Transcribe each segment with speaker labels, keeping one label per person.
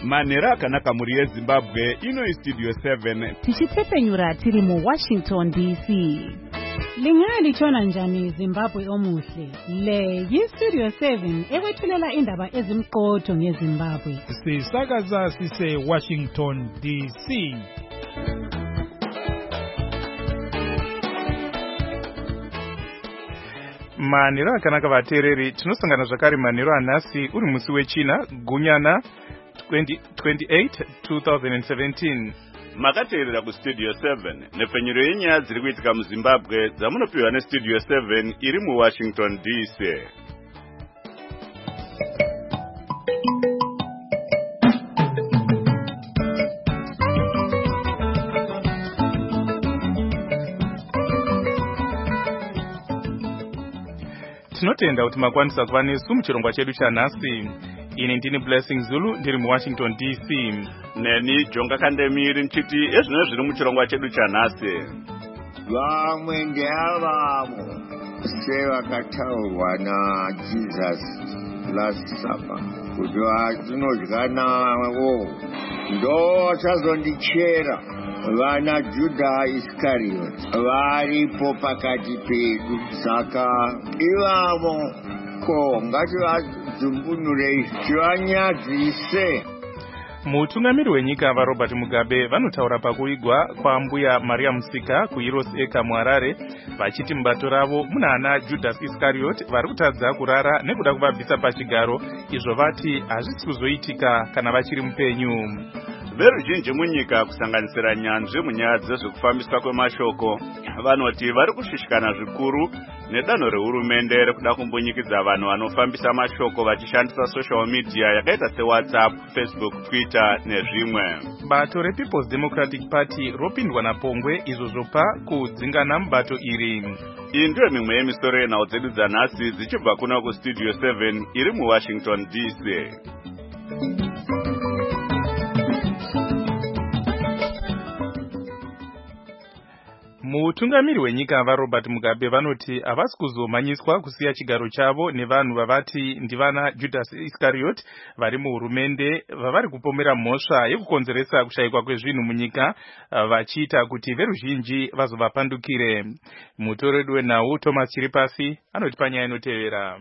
Speaker 1: manhero akanaka muri yeZimbabwe ino istudio 7
Speaker 2: tichitepenyura tiri muWashington DC. Lingalitshona njani Zimbabwe omuhle? Le yistudio 7 ekwethulela indaba ezimqotho ngeZimbabwe.
Speaker 3: Sisakaza sise Washington DC. Manhero akanaka vateereri, tinosangana zvakare manhero anhasi uri musi wechina gunyana 28 2017.
Speaker 1: makateerera kustudio 7 nepfenyuro yenyaya dziri kuitika muZimbabwe dzamunopiwa nestudio 7 iri muWashington DC.
Speaker 3: Tinotenda kuti makwanisa kuva nesu muchirongwa chedu chanhasi. Ini ndini Blessing Zulu ndiri muWashington DC.
Speaker 1: Neni Jonga Kandemiri nchiti ezvino zviri muchirongwa chedu chanhasi.
Speaker 4: Vamwe ndeavavo sevakataurwa naJesus last supper kuti vatinodya navo ndovachazondichera vana Juda Iscariot varipo pakati pedu. Saka ivavo ko ngativadzimbunurei tivanyadzise.
Speaker 3: Mutungamiri wenyika vaRobert Mugabe vanotaura pakuigwa kwambuya Maria Musika kuHeroes Acre muHarare vachiti mubato ravo muna ana Judas Iscariot vari kutadza kurara nekuda kuvabvisa pachigaro, izvo vati hazvisi kuzoitika kana vachiri mupenyu.
Speaker 1: Veruzhinji munyika kusanganisira nyanzvi munyaya dzezvekufambiswa kwemashoko vanoti vari kushushikana zvikuru nedanho rehurumende rekuda kumbunyikidza vanhu vanofambisa mashoko vachishandisa social media yakaita seWhatsApp, Facebook, Twitter nezvimwe.
Speaker 3: Bato rePeople's Democratic Party ropindwa napongwe izvo zvopa kudzingana mubato iri.
Speaker 1: Iyi ndiyo mimwe yemisoro yenhau dzedu dzanhasi dzichibva kuna kustudio 7 iri muWashington DC.
Speaker 3: Mutungamiri wenyika vaRobert Mugabe vanoti havasi kuzomanyiswa kusiya chigaro chavo nevanhu vavati ndivana Judas Iscariot vari muhurumende vavari kupomera mhosva yekukonzeresa kushayikwa kwezvinhu munyika, vachiita kuti veruzhinji vazovapandukire. Mutoredi wenhau Thomas Chiripasi anoti panyaya inotevera.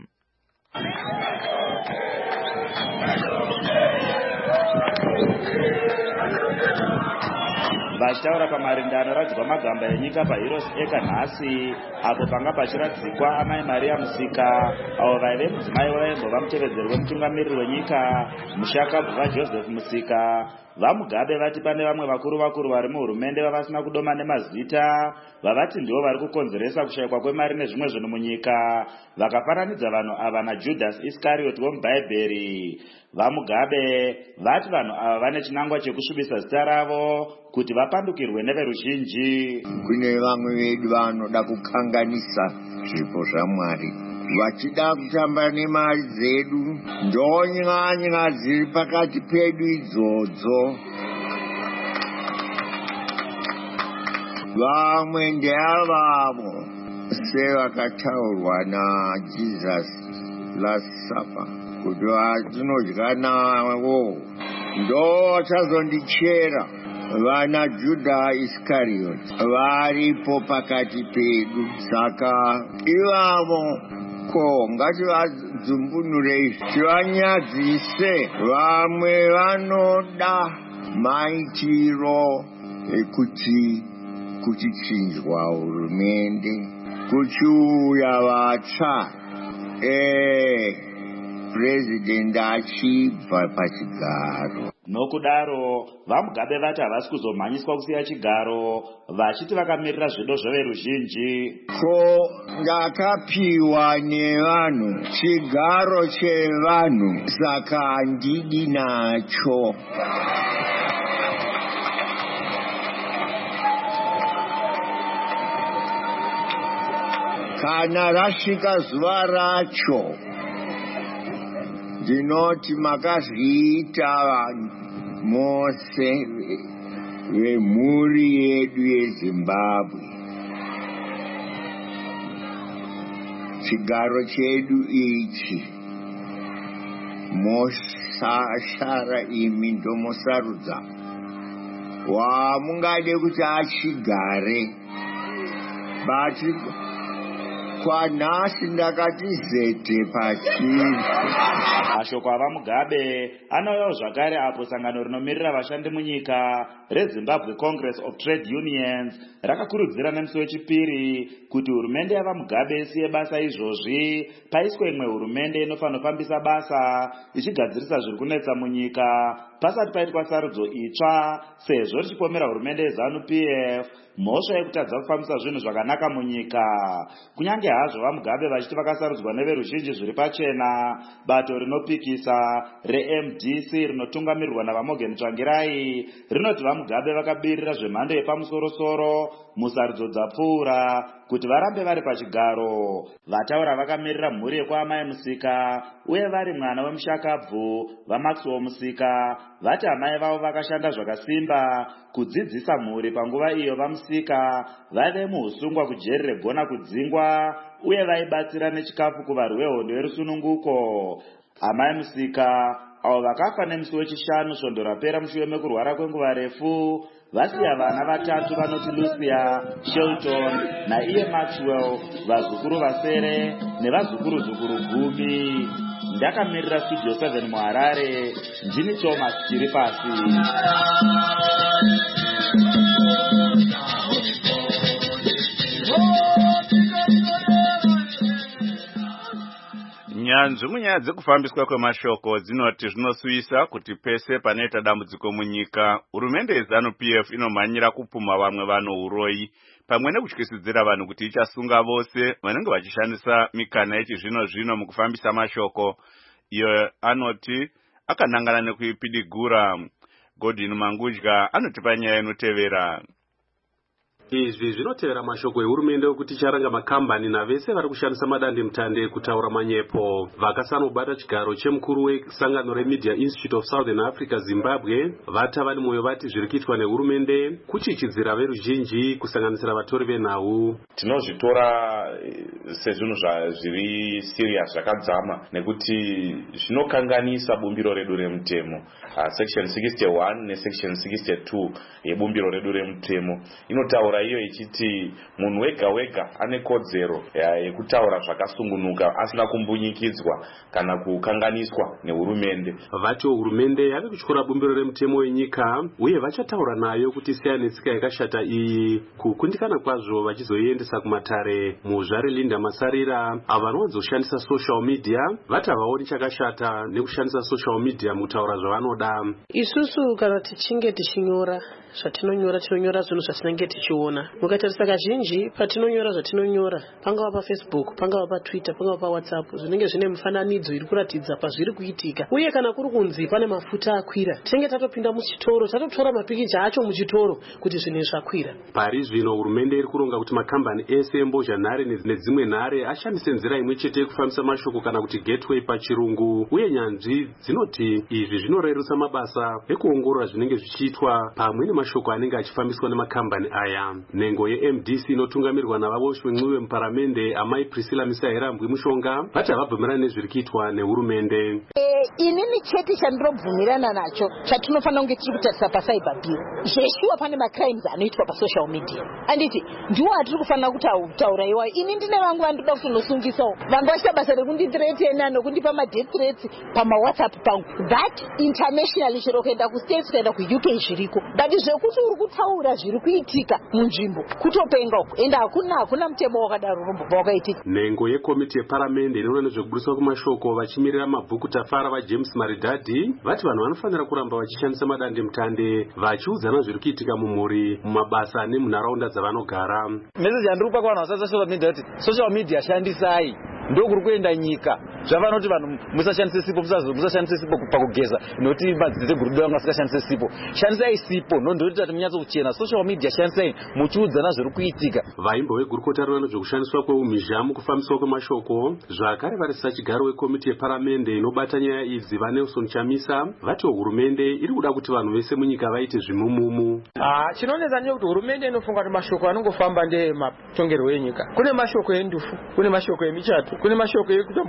Speaker 5: Vachitaura pamarinde anoradzikwa magamba enyika paHeroes Acre nhasi, apo panga pachiradzikwa amai Maria Musika avo vaive mudzimai waimbova mutevedzeri wemutungamiriri wenyika mushakabva Joseph Musika. VaMugabe vati pane vamwe vakuru vari muhurumende vavasina kudoma nemazita vavati ndivo vari kukonzeresa kushayikwa kwemari nezvimwe zvinhu munyika, vakafananidza vanhu ava naJudas Iscariot womubhaibheri. VaMugabe vati vanhu ava vane chinangwa chekusvibisa zita ravo kuti vapandukirwe neveruzhinji.
Speaker 4: Kune vamwe vedu vanoda kukanganisa zvipo zvaMwari vachida kutamba nemari dzedu, ndonyanya dziri pakati pedu idzodzo. Vamwe ndeavavo sevakataurwa naJesus last supper kuti vatinodya navo ndovachazondichera vana Juda Iscariot varipo pakati pedu. Saka ivavo ko ngativadzimbunurei tivanyadzise. Vamwe vanoda maitiro ekuti kuchichinjwa hurumende kuchiuya vatsva president achibva pachigaro.
Speaker 5: Nokudaro vaMugabe vati havasi kuzomhanyiswa kusiya chigaro, vachiti vakamirira zvido zveveruzhinji.
Speaker 4: Ko ndakapiwa nevanhu chigaro chevanhu, saka handidi nacho. Kana rasvika zuva racho ndinoti makazviita mose vemhuri yedu yeZimbabwe. Chigaro chedu ichi mosara imi ndomosarudza wamungade kuti achigare, bati kwanhasi ndakati zete pachiri.
Speaker 5: Mashoko avaMugabe anouyawo zvakare apo sangano rinomirira vashandi munyika reZimbabwe Congress of Trade Unions rakakurudzira nemusi wechipiri kuti hurumende yavaMugabe isiye basa izvozvi paiswe imwe hurumende inofanira kufambisa basa ichigadzirisa zviri kunetsa munyika pasati paitwa sarudzo itsva, sezvo richipomera hurumende yeZANU-PF mhosva yekutadza kufambisa zvinhu zvakanaka munyika. Kunyange hazvo vaMugabe vachiti vakasarudzwa neveruzhinji zviri pachena, bato rinopikisa reMDC rinotungamirirwa navaMorgan Tsvangirai rinoti vaMugabe vakabirira zvemhando yepamusoro-soro musarudzo dzapfuura kuti varambe vari pachigaro. Vataura vakamirira mhuri yekwaamai Musika uye vari mwana wemushakabvu vaMaxwell Musika vati amai vavo vakashanda zvakasimba kudzidzisa mhuri panguva iyo vaMusika vaive muusungwa kujeri regona kudzingwa uye vaibatsira nechikafu kuvarwi vehondo yerusununguko. Amai Musika avo vakafa nemusi wechishanu svondo rapera mushure mekurwara kwenguva refu vasiya vana vatatu vanoti Lucia, Shelton naiye Maxwell, vazukuru vasere nevazukuru-zukuru 10. Ndakamirira Studio 7 muHarare, ndini Thomas Chiripasi.
Speaker 1: Nyanzvi munyaya dzekufambiswa kwemashoko dzinoti zvinosuvisa kuti pese panoita dambudziko munyika, hurumende yeZANU-PF inomhanyira kupuma vamwe vanouroyi pamwe nekutyisidzira vanhu kuti ichasunga vose vanenge vachishandisa mikana yechizvino-zvino mukufambisa mashoko. Iyo anoti akanangana nekuipidigura. Godwin Mangudya anotipa nyaya inotevera.
Speaker 6: Izvi zvinotevera mashoko ehurumende okuti charanga makambani navese vari kushandisa madandemutande kutaura manyepo. Vakasanobata chigaro chemukuru wesangano reMedia Institute of Southern Africa Zimbabwe vata vane mwoyo vati zviri kuitwa nehurumende kuchichidzira veruzhinji kusanganisira vatori venhau.
Speaker 7: Tinozvitora sezvinhu zviri serious zvakadzama nekuti zvinokanganisa bumbiro redu remutemo. Section 61 nesection 62 yebumbiro redu remutemo inotaura iyo ichiti munhu wega wega ane kodzero yekutaura zvakasungunuka asina kumbunyikidzwa kana kukanganiswa nehurumende.
Speaker 6: Vati hurumende yave kutyora bumbiro remutemo wenyika uye vachataura nayo kuti siya netsika yakashata iyi kukundikana kwazvo vachizoiendesa kumatare. Muzvare Linda Masarira ava vanozoshandisa social media vati havaoni chakashata nekushandisa social media mutaura zvavanoda.
Speaker 8: Isusu kana tichinge tichinyora zvatinonyora tinonyora zvinhu zvatinenge tichiona. Mukatarisa kazhinji patinonyora zvatinonyora pangava paFacebook, pangava paTwitter, pangava paWhatsApp zvinenge zvine mifananidzo iri kuratidza pazviri kuitika. Uye kana kuri kunzi pane mafuta akwira tinenge tatopinda muchitoro tatotora mapikicha acho muchitoro kuti zvinhu zvakwira.
Speaker 6: Pari zvino hurumende iri kuronga kuti makambani ese embozhanhare nedzimwe nhare ashandise nzira imwe chete yekufambisa mashoko kana kuti gateway pachirungu. Uye nyanzvi dzinoti izvi zvinorerutsa mabasa ekuongorora zvinenge zvichiitwa pamwe nemashoko anenge achifambiswa nemakambani aya. Nhengo yeMDC inotungamirirwa navaboshwe mwiwe muparamende amai Priscilla Misahirambwi Mushonga vati havabvumirani nezviri kuitwa nehurumende.
Speaker 9: Inini chete chandinobvumirana nacho chatinofanira kunge tiri kutarisa pacyber bill. Zveshuwa pane macrimes anoitwa pasocial media. Anditi ndiwo atiri kufanira kutaura iwayo. Ini ndine vangu vandoda kutonosungisawo vanga vachiita basa rekundithreatena nokundipa madeath threats pamaWhatsApp pangu. That internationally chero kuenda kustates kuenda kuUK zviriko. But zvekuti uri kutaura zviri kuitika munzvimbo kutopenga uku ende hakuna mutemo wakadaro unombobva wakaitika.
Speaker 6: Nhengo yekomiti yeparamende inoona nezvekubudiswa kwemashoko vachimirira mabhuku tafara vaJames Maridadi vati vanhu vanofanira kuramba vachishandisa madandemutande vachiudzana zviri kuitika mumhuri, mumabasa nemunharaunda dzavanogara.
Speaker 10: Message yandiri kupa kuvanhu vashandisa social media kuti social media shandisai ndokuri kuenda nyika. Zvavanoti vanhu musashandise sipo, musashandise sipo pakugeza noti madziteteguru vanga vasikashandise sipo. Shandisai sipo ndondoti kuti munyatso kuchena. Social media shandisai muchiudzana zviri kuitika.
Speaker 6: Vaimbo vegurukota rinoona zvekushandiswa kweumhizha mukufambiswa kwemashoko zvakare varisisa chigaro wekomiti yeparamende inobata nyaya idzi vaNelson Chamisa vati hurumende iri kuda kuti vanhu vese munyika vaite zvimumumu.
Speaker 10: Chinonetsa ndechekuti hurumende inofunga kuti mashoko anongofamba ndematongerwo enyika. Kune mashoko endufu, kune mashoko emichato, kune mashoko ekutambwa kwebhora,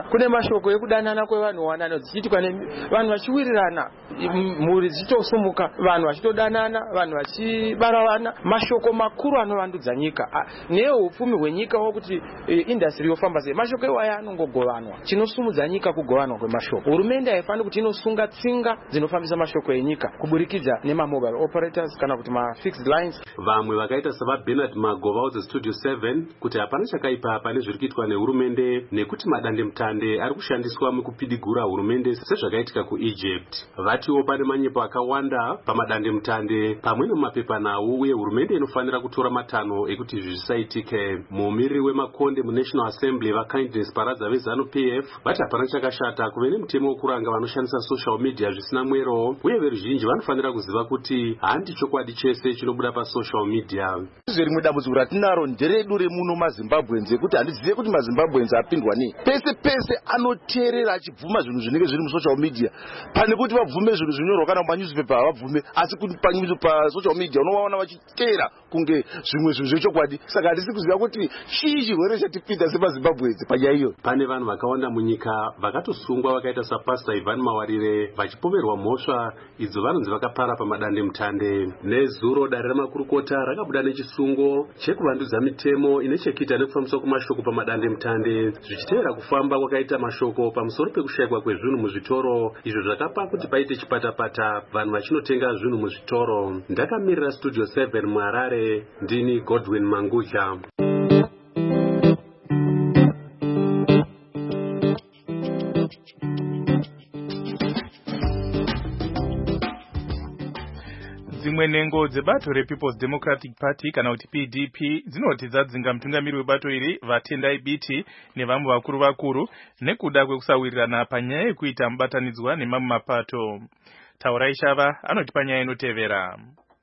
Speaker 11: kunyora kune mashoko ekudanana kwevanhu wanana dzichiitwa nevanhu vachiwirirana mhuri dzichitosumuka vanhu vachitodanana vanhu vachibara vana mashoko makuru anovandudza nyika neupfumi hwenyika wokuti industry yofamba sei mashoko iwaya anongogovanwa chinosumudza nyika kugovanwa kwemashoko hurumende haifaniri kuti inosunga tsinga dzinofambisa mashoko enyika kuburikidza nemamobile operators kana kuti mafixed lines.
Speaker 6: Vamwe vakaita savaBernard Magova westudio 7 kuti hapana chakaipa pane zviri kuitwa nehurumende nekuti madandemutande ari kushandiswa mukupidigura hurumende sezvakaitika kuEgypt. Vatiwo pane manyepo akawanda pamadandemutande pamwe nemapepanhau uye hurumende inofanira kutora matanho ekuti izvi zvisaitike. Mumiriri wemakonde muNational Assembly vaKindness Paradza veZANU-PF vati hapana chakashata kuve nemutemo wokuranga vanoshandisa social media zvisina mwero uye veruzhinji vanofanira kuziva kuti handi chokwadi chese chinobuda pasocial media.
Speaker 12: Rimwe dambudziko ratinaro nderedu remuno maZimbabwenzi kuti handizive kuti maZimbabwenzi apindwa nei. Pese anoteerera achibvuma zvinhu zvinenge zviri musocial media pane kuti vabvume zvinhu zvinyorwa kana mumanyuzipepa havabvume asi kuti pasocial media unovaona vachiteera kunge zvimwe zvinhu zvechokwadi. Saka handisi kuziva kuti chii chirwere chatipinda semaZimbabwenzi panyaya iyo.
Speaker 6: Pane vanhu vakawanda munyika vakatosungwa vakaita sapastor Ivan Mawarire vachipomerwa mhosva idzo vanonzi vakapara pamadandemutande. Nezuro dare ramakurukota rakabuda nechisungo chekuvandudza mitemo ine chekuita nekufambiswa kwemashoko pamadandemutande zvichiteera kufamba kwakaita mashoko pamusoro pekushayikwa kwezvinhu muzvitoro izvo zvakapa kuti paite chipatapata vanhu vachinotenga zvinhu muzvitoro. Ndakamirira studio 7 muHarare ndini Godwin Mangucha.
Speaker 3: Dzimwe nhengo dzebato rePeople's Democratic Party kana kuti PDP dzinoti dzadzinga mutungamiri webato iri Vatendai Biti nevamwe vakuru nekuda kwekusawirirana panyaya yekuita mubatanidzwa nemamwe mapato. Taurai Shava anoti panyaya inotevera.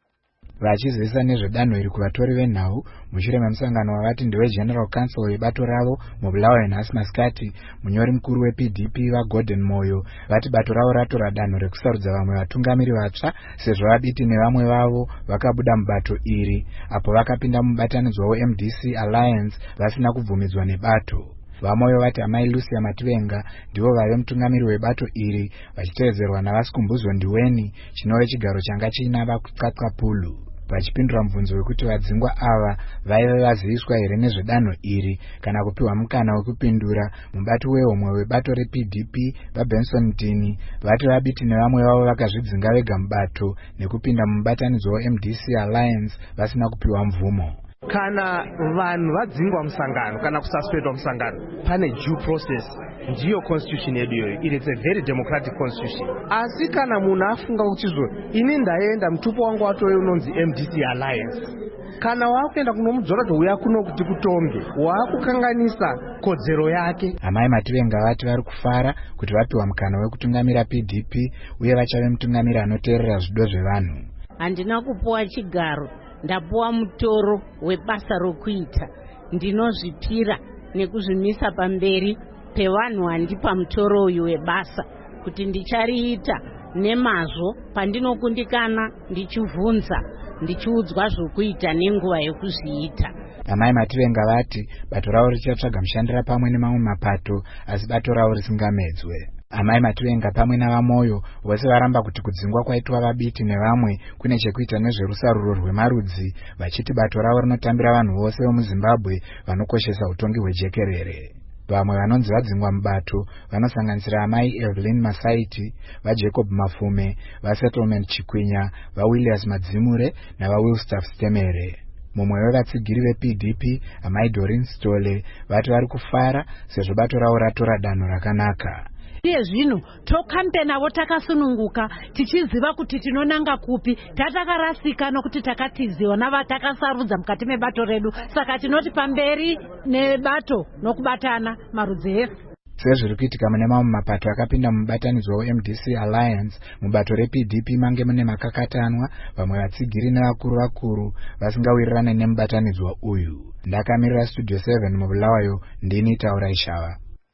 Speaker 13: Vachizivisa nezvedanho iri kuvatori venhau mushure memusangano wavati ndeweGeneral Council webato ravo mubulawayo nhasi masikati, munyori mukuru wePDP vaGordon Moyo vati bato ravo ratora danho rekusarudza vamwe vatungamiri vatsva sezvo vaBiti nevamwe vavo vakabuda mubato iri apo vakapinda mubatanidzwa weMDC Alliance vasina kubvumidzwa nebato. Vamoyo vati amai Lucia Mativenga ndivo vave mutungamiri webato iri vachiteedzerwa naVasikumbuzo Ndiweni chinove chigaro changa chiina vakuqaqapulu. Vachipindura mubvunzo wekuti vadzingwa ava vaive vaziviswa here nezvedanho iri kana kupiwa mukana wekupindura, mubati wehomwe webato rePDP vaBenson Mtini vati vaBiti nevamwe vavo vakazvidzinga vega mubato nekupinda mubatanidzwa weMDC Alliance vasina kupiwa mvumo.
Speaker 14: Kana vanhu vadzingwa musangano kana kususpendwa musangano pane due process, ndiyo constitution yedu iyoyo. It is a very democratic constitution. Asi kana munhu afunga kuchizvo ini ndaenda mutupo wangu watove unonzi MDC Alliance, kana wakuenda kunomudzorodha uya kuno kuti kutonge wakukanganisa kodzero yake.
Speaker 13: Amai Mativenga vati vari kufara kuti vapiwa mukana wekutungamira PDP uye vachave mutungamiri anoteerera zvido zvevanhu.
Speaker 15: Handina kupuwa chigaro, ndapuwa mutoro webasa rokuita. Ndinozvipira nekuzvimisa pamberi pevanhu vandipa mutoro uyu webasa kuti ndichariita nemazvo pandinokundikana, ndichivhunza, ndichiudzwa zvokuita nenguva yekuzviita.
Speaker 13: Amai Mativenga vati bato ravo richatsvaga mushandira pamwe nemamwe mapato asi bato ravo risingamedzwe. Amai Mativenga pamwe navaMoyo vose varamba kuti kudzingwa kwaitwa vaBiti nevamwe kune chekuita nezverusaruro rwemarudzi, vachiti bato ravo rinotambira vanhu vose vemuZimbabwe vanokoshesa utongi hwejekerere. Vamwe vanonzi vadzingwa mubato vanosanganisira amai Evelyn Masaiti, vaJacob Mafume, vaSettlement Chikwinya, vaWilliams Madzimure navaWilstaff Stemere. Mumwe wevatsigiri vePDP amai Doreen Stole vati vari kufara sezvo bato ravo ratora danho rakanaka.
Speaker 2: Iye zvino tokampena takasununguka tichiziva kuti tinonanga kupi, tatakarasika nokuti takatiziwa navatakasarudza mukati mebato redu, saka tinoti pamberi nebato nokubatana marudzi efu.
Speaker 13: Sezviri kuitika mune mamwe mapato akapinda mubatanidzwa weMDC Alliance, mubato rePDP mange mune makakatanwa, vamwe vatsigiri nevakuru vasingawirirane nemubatanidzwa uyu. Ndakamirira studio 7 mubulawayo ndini Taurai Shava.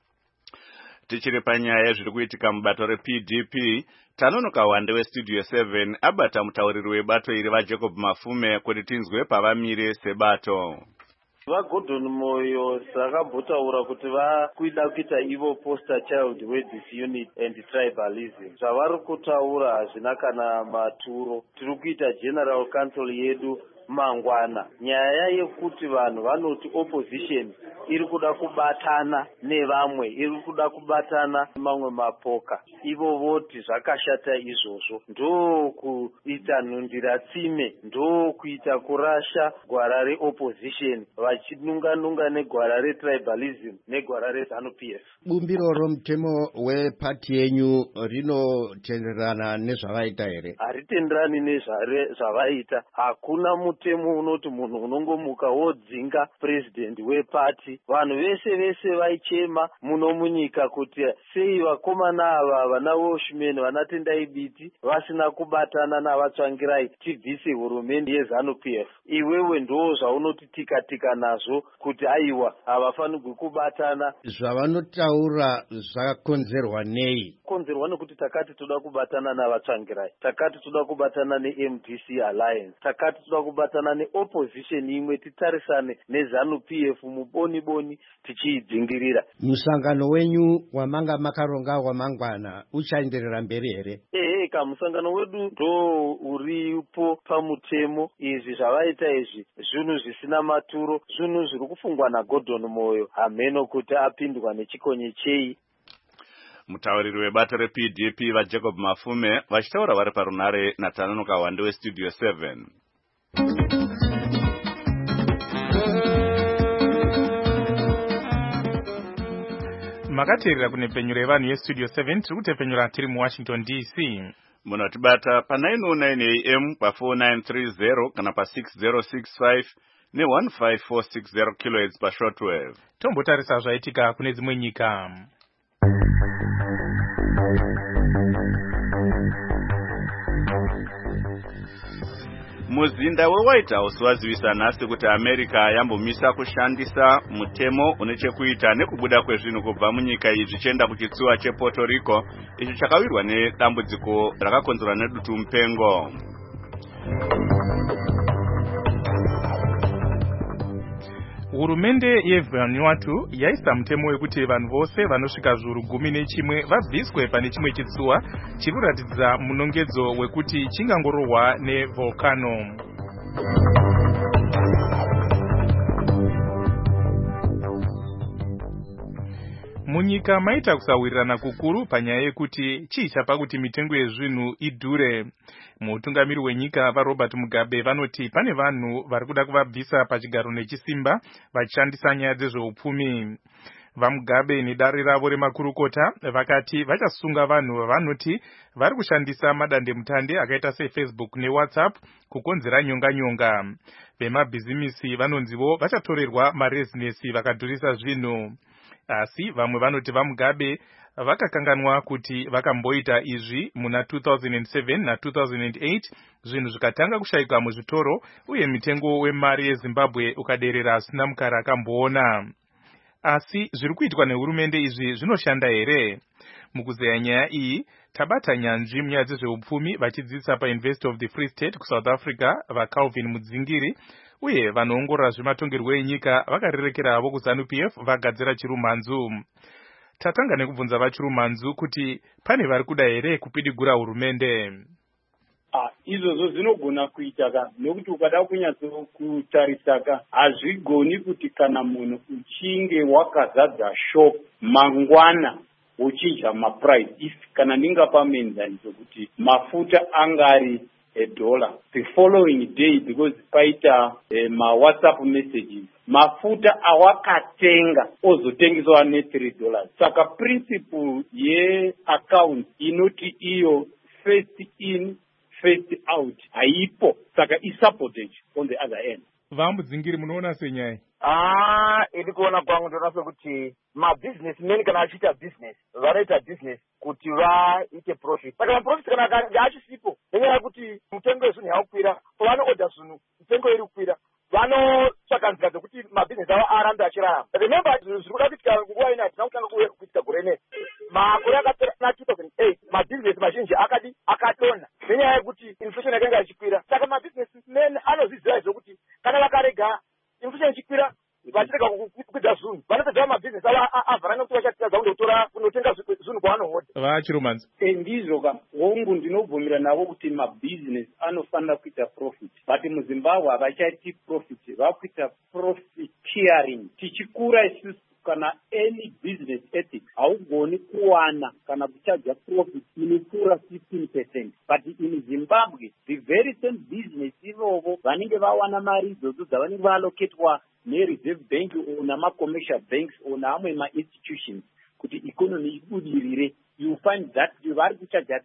Speaker 1: Tichiri panyaya zviri kuitika mubato rePDP, tanonoka wande westudio 7 abata mutauriri webato iri vaJacob Mafume kuti tinzwe pavamire sebato.
Speaker 16: vaGordon Moyo zvakambotsaura kuti vakuida kuita ivo poster child weDisunity and tribalism. Zvavari kutaura hazvina kana maturo. Tiri kuita general council yedu mangwana. Nyaya yekuti vanhu vanoti opposition iri kuda kubatana nevamwe, iri kuda kubatana mamwe mapoka. Ivo voti zvakashata izvozvo. Ndo kuita nhundira tsime, ndo kuita kurasha gwara reopposition, vachinunga negwara retribalism negwara reZANU-PF.
Speaker 17: Bumbiro romutemo wepati yenyu rinotenderana nezvavaita here?
Speaker 16: Haritenderani nezvavaita. Hakuna mutemo unoti munhu unongomuka wodzinga president wepati. Vanhu vese vaichema muno munyika kuti sei vakomana ava vana Washman vana Tendai Biti vasina kubatana navatsvangirai tibvise hurumende yeZANU-PF. Iwewe ndo zvaunoti tika nazvo kuti aiwa havafanirwi kubatana.
Speaker 17: Zvavanotaura zvakakonzerwa nei?
Speaker 16: Konzerwa nekuti takati toda kubatana navatsvangirai, takati toda kubatana neMDC Alliance, takati toda kubatana neopposition imwe titarisane neZANU-PF muboni tichiidzingirira.
Speaker 17: Musangano wenyu wamanga makaronga wamangwana uchaenderera mberi here?
Speaker 16: Musangano wedu ndo uripo pamutemo. Izvi zvavaita izvi zvinhu zvisina maturo, zvinhu zviri kufungwa naGordon Moyo hameno kuti apindwa nechikonye chei.
Speaker 1: Mutauriri webata rePDP vaJacob Mafume vachitaura vari parunare naTanonoka Wande weStudio 7.
Speaker 3: Makateerera kune penyuro yevanhu yeStudio 7 tiri kutepenyura tiri muWashington DC.
Speaker 1: Munotibata pa 909 AM pa 4930 kana pa 6065 ne15460 kHz pa shortwave.
Speaker 3: Tombotarisa zvaitika kune dzimwe nyika.
Speaker 1: Muzinda weWhite House wazivisa nhasi kuti America yambomisa kushandisa mutemo une chekuita nekubuda kwezvinhu kubva munyika iyi zvichienda kuchitsuwa chePuerto Rico, ichi chakawirwa nedambudziko rakakonzerwa nedutu mupengo.
Speaker 3: Hurumende yeVanuatu yaisa mutemo wekuti vanhu vose vanosvika zviuru 11 vabviswe pane chimwe chitsuwa chiri kuratidza munongedzo wekuti chingangorohwa nevolcano. Munyika maita kusawirirana kukuru panyaya yekuti chii chapa kuti mitengo yezvinhu idhure. Mutungamiri wenyika vaRobert Mugabe vanoti pane vanhu vari kuda kuvabvisa pachigaro nechisimba vachishandisa nyaya dzezveupfumi. VaMugabe nedare ravo remakurukota vakati vachasunga vanhu vavanoti vari kushandisa madandemutande akaita seFacebook neWhatsApp kukonzera nyonga. Vemabhizimisi vanonzivo vachatorerwa marezinesi vakadhurisa zvinhu. Asi vamwe vanoti vaMugabe vakakanganwa kuti vakamboita izvi muna 2007 na 2008 zvinhu zvikatanga kushayika muzvitoro uye mitengo wemari yeZimbabwe ukaderera asina mukara akamboona. Asi zviri kuitwa nehurumende izvi zvinoshanda here? Mukuzeya nyaya iyi tabata nyanzvi munyaya dzezveupfumi vachidzidzisa paUniversity of the Free State kuSouth Africa vaCalvin Mudzingiri uye vanoongorora zvematongerwo enyika vakarerekera avo kuZANU-PF vagadzira chirumhanzu. Tatanga nekubvunza vachirumhanzu kuti pane vari kuda here kupidigura hurumende.
Speaker 18: Izvozvo zvinogona kuitaka nokuti ukada kunyatsotarisaka hazvigoni kuti kana munhu uchinge wakazadza shop mangwana uchidya maprice kana ndingapa muenzaniso kuti mafuta angari $1 the following day because paita WhatsApp messages mafuta awakatenga ozotengeswa $3. Saka principle yeaccount inoti iyo first in first out haipo, saka isupported on the other end.
Speaker 3: VaMudzingiri munoona senyaya?
Speaker 19: Iri kuona kwangu ndinoona sekuti mabusinessmen kana achiita business vanoita business kuti vaite profit. Saka maprofit kana akanga achisipo nenyaya yekuti mutengo wezvinhu yakukwira pavanoodha zvinhu mutengo iri kukwira vanotsvaka nzira dzekuti mabusiness avo arambe achirarama. Remember zvinhu zviri kuda kuitika nguva ino hatina kutanga kuitika gore nei. Makore akapera na 2008 mabusiness mazhinji akatonha nenyaya yekuti inflation yakanga ichikwira. Saka mabusinessmen anozviziva zvokuti kana vakarega inflation ichikwira vachirega kukwidza zunhu vanopedza mabhizinesi avo avhara nekuti vachatadza kundotenga zunhu kwavanohoda
Speaker 3: vachiromanzi
Speaker 18: ndizvo ka hongu ndinobvumira navo kuti mabhizinesi anofanira kuita profit but muzimbabwe havachaiti profit vakuita profiteering tichikura isusu kana any business ethics haugoni kuwana kana kuchaja profit inopfuura 15%. But in Zimbabwe the very same business ivovo vanenge vawana mari idzodzo dzavanenge vaaloketwa nereserve bank namacommercial banks naamwe ma-institutions kuti economy ibudirire, you find that vari kuchaja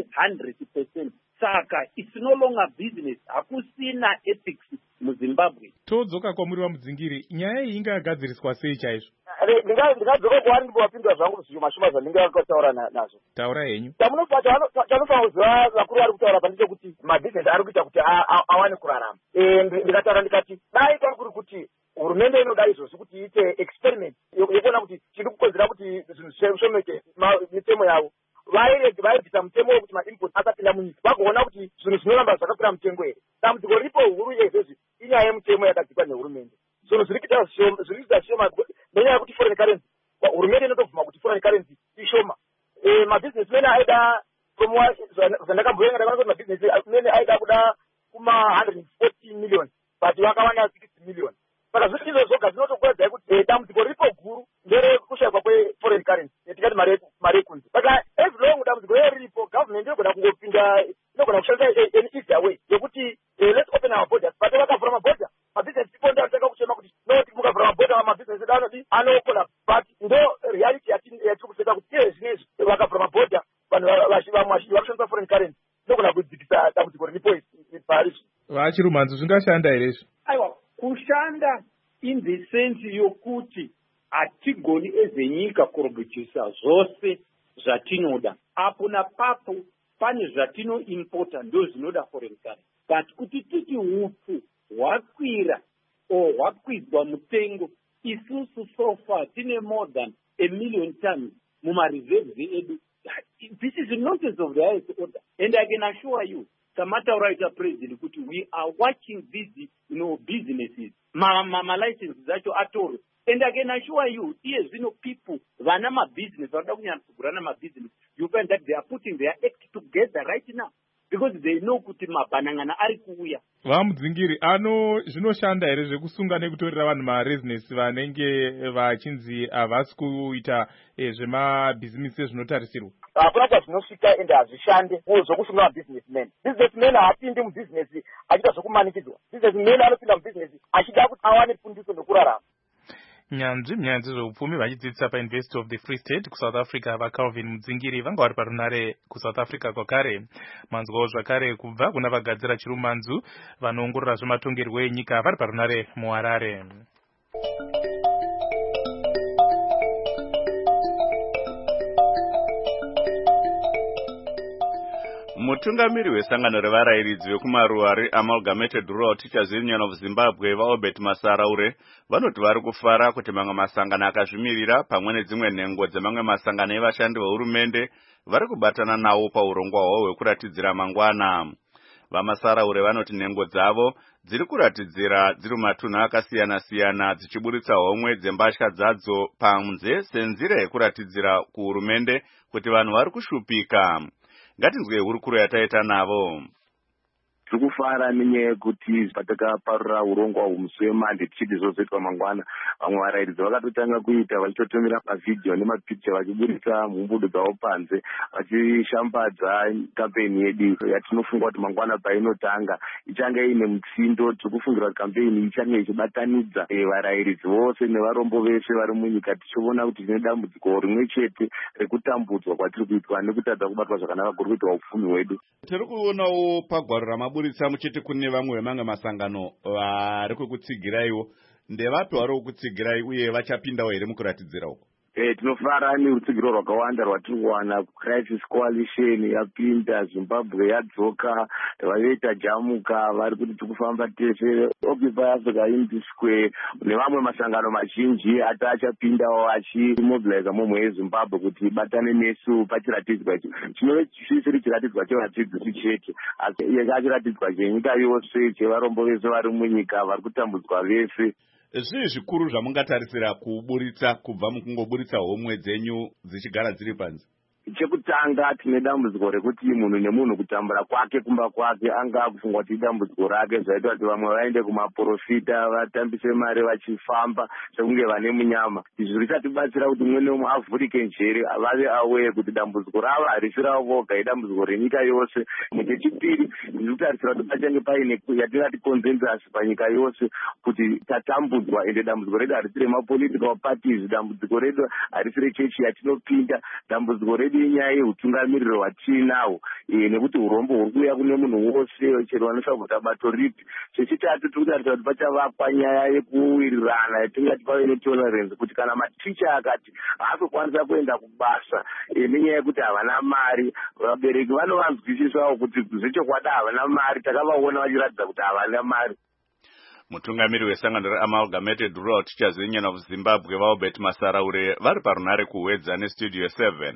Speaker 18: 300%. Saka it's no longer business, hakusina ethics muzimbabwe.
Speaker 3: Todzoka kwamuri vamudzingiri, nyaya iyi ingagadziriswa sei chaizvo?
Speaker 19: Ndingadzoka kwavari ndimbovapindura zvangu zvimashoma zvandingataura nazvo.
Speaker 3: Taura henyu.
Speaker 19: Chamunofanira kuziva vakuru vari kutaura pandite kuti mabhizinesi ari kuita kuti awane kurarama. Ndikataura ndikati dai kwari kuri kuti hurumende inoda izvozvi kuti iite experiment yekuona kuti chiri kukonzera kuti zvishomeke mitemo yavo. Vaibvisa mutemo wekuti mainput asapinda munyika vagoona kuti zvinhu zvinoramba zvakakwira mutengo here. Dambudziko ripo huru izvezvi inyaya yemutemo yakadzikwa nehurumende. Zvinhu zviri kuita zvishoma nenyaya yekuti foreign currency hurumende inotobvuma kuti foreign currency ishoma. Mabhizinesi mene aida zvandakamboenga ndakaona kuti mabhizinesi mene aida kuda kuma 140 million but vakawana 60 million. Saka zviri izvozvoga zvinotokuedzai kuti dambudziko ripo guru nderekushayikwa kweforeign currency yatingati mari yekunze. Saka as long dambudziko riripo government inogona kungopinda inogona kushandisa an easier way yekuti let's open our borders but vakavhura mabhodha mabhizinesi people ndatanga kuchema kuti noti mukavhura mabhodha mabhizinesi anoti anokola but ndo reality yatiri kuseka kuti iye zvinezvi vakavhura mabhodha vanhu vamwe vazhinji vakushandisa foreign currency inogona kudzikisa dambudziko riripo parizvi.
Speaker 3: Vachirumanzi zvingashanda here izvi?
Speaker 18: Aiwa, kushanda in the sense yokuti hatigoni ezenyika kuroducisa zvose zvatinoda. Apo napapo pane zvatinoimporta ndo zvinoda foreign currency. But kuti titi hupfu hwakwira o hwakwidzwa mutengo, isusu so far tine more than 1 million tons mumareserves edu. This is the nonsense of the highest order. And I can assure you, Samataura ita president kuti we are watching these businesses. My license zacho atoro. And I can assure you, yes, people, vanama business, business, you find that they are putting their act together right now. Because they know kuti mabanangana ari kuuya.
Speaker 3: Vamudzingiri, zvinoshanda here zvekusunga nekutorera vanhu marezinesi vanenge vachinzi havasi kuita zvemabhizinesi zvinotarisirwa?
Speaker 19: Hakuna kwazvinosvika ende hazvishande zvokusunga mabusinessmen. Businessmen haapindi mubhizinesi achiita zvokumanikidzwa. Businessmen anopinda mubhizinesi achida kuti awane fundiso nekurarama.
Speaker 3: Nyanzvi zveupfumi vachidzidzisa paUniversity of the Free State kuSouth Africa vaCalvin Mudzingiri vanga vari parunare kuSouth Africa kwakare. Manzwawo zvakare kubva kuna vagadzira chirumanzu vanoongorora zvematongerwo enyika vari parunare muHarare.
Speaker 1: Mutungamiri wesangano revarairidzi vekumaruwa reAmalgamated Rural Teachers Union of Zimbabwe vaObert Masaraure vanoti vari kufara kuti mamwe masangano akazvimirira pamwe nedzimwe nhengo dzemamwe masangano evashandi vehurumende vari kubatana nawo paurongwa hwavo hwekuratidzira mangwana. VaMasaraure vanoti nhengo dzavo dziri kuratidzira dziri mumatunhu akasiyana-siyana dzichiburitsa homwe dzembatya dzadzo panze senzira yekuratidzira kuhurumende kuti vanhu vari kushupika. Ngatinzwe hurukuro yataita navo.
Speaker 20: Tikufara nenyaya yekuti patakaparura urongwa humusi weMonday tichiti zvozoitwa mangwana, vamwe varairidzi vakatotanga kuita vachitotomera pavhidhiyo nemapikicha vachiburitsa mhumbudo dzavo panze vachishambadza kampeni yedu yatinofunga kuti mangwana painotanga ichange ine mutsindo. Tikufungira kuti kampeni ichange ichibatanidza varairidzi vose nevarombo vese vari munyika tichiona kuti tine dambudziko rimwe chete rekutambudzwa kwatiri kuitwa nekutadza kubatwa zvakanaka kuri kuitwa upfumi hwedu.
Speaker 1: Tiri kuonawo pagwaro ramaburitsa muchiti kune vamwe vemamwe masangano vari kukutsigiraiwo. Ndevapi vari kukutsigirai uye vachapindawo here mukuratidzira uko?
Speaker 20: Tinofara nerutsigiro rwakawanda rwatiri kuwana. Crisis Coalition yapinda, Zimbabwe yadzoka, vaita Jamuka vari kuti tikufamba tese, Occupy Africa in the Square nevamwe masangano mazhinji ati achapindawo achimobiliza mumwe yeZimbabwe kuti ibatane nesu pachiratidzwa ichi. Chinove chisiri chiratidzwa chevadzidzisi chete asi achiratidzwa chenyika yose, chevarombo vese vari munyika vari kutambudzwa vese.
Speaker 1: zvii zvikuru zvamungatarisira kuburitsa kubva mukungoburitsa homwe dzenyu dzichigara dziri panze?
Speaker 20: Chekutanga tine dambudziko rekuti munhu nemunhu kutambura kwake kumba kwake anga akufunga kuti dambudziko rake zvaita kuti vamwe vaende kumaprofita vatambise mari vachifamba sekunge vane munyama. Izvi richatibatsira kuti umwe neumwe avhurike njere vave aware kuti dambudziko ravo harisi ravo voga idambudziko renyika yose. Chechipiri ndiri kutarisira kuti pachange paine yatingati consensus panyika yose kuti tatambudzwa ende dambudziko redu harisi remapolitical parties, dambudziko redu harisi rechechi yatinopinda, dambudziko redu inyaya yeutungamiriro hwatiinawo nekuti urombo huri kuuya kune munhu wose chero vanofanira kuti abato ripi. Chechitatu tiri kutarisa kuti pachavakwa nyaya yekuwirirana yatingati pave netolerance kuti kana maticha akati haazokwanisa kuenda kubasa nenyaya yekuti havana mari, vabereki vanovanzwisisawo kuti zvechokwadi havana mari, takavaona vachiratidza kuti havana mari.
Speaker 1: Mutungamiri wesangano reAmalgamated Rural Teachers Union of Zimbabwe vaobert Masaraure vari parunare kuhwedza nestudio 7.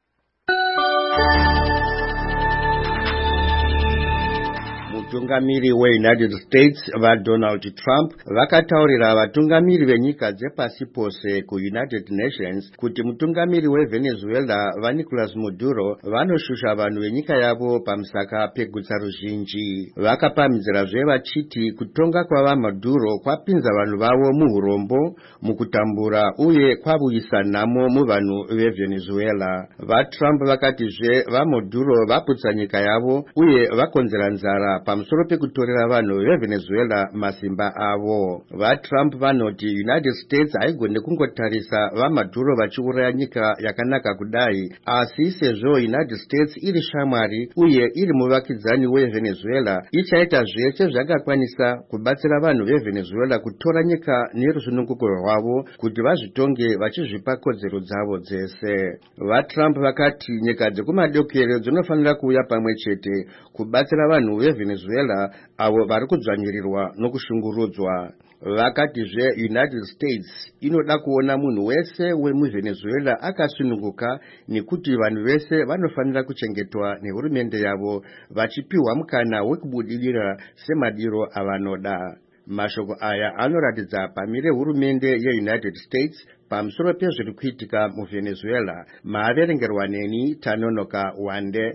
Speaker 17: Mutungamiri weUnited States vaDonald Trump vakataurira vatungamiri venyika dzepasi pose kuUnited Nations kuti mutungamiri weVenezuela vaNicolas Maduro vanoshusha vanhu venyika yavo pamusaka pegutsa ruzhinji. Vakapamhidzirazve vachiti kutonga kwavaMaduro kwapinza vanhu vavo muhurombo, mukutambura uye kwavuyisa nhamo muvanhu veVenezuela. VaTrump vakatizve vaMaduro vaputsa nyika yavo uye vakonzera nzara pamusoro pekutorera vanhu veVenezuela masimba avo. VaTrump vanoti United States haigone kungotarisa vaMaduro vachiuraya nyika yakanaka kudai, asi sezvo United States iri shamwari uye iri muvakidzani weVenezuela, ichaita zvese zvakakwanisa kubatsira vanhu veVenezuela kutora nyika nerusununguko rwavo kuti vazvitonge vachizvipa kodzero dzavo dzese. VaTrump vakati nyika dzekumadokero dzinofanira kuuya pamwe chete kubatsira vanhu veVenezuela avo vari kudzvanyirirwa nokushungurudzwa. Vakatizve United States inoda kuona munhu wese wemuVenezuela akasununguka nekuti vanhu vese vanofanira kuchengetwa nehurumende yavo vachipiwa mukana wekubudirira semadiro avanoda. Mashoko aya anoratidza pamire hurumende yeUnited States pamusoro pezviri kuitika muVenezuela. Maaverengerwa neni Tanonoka Wande.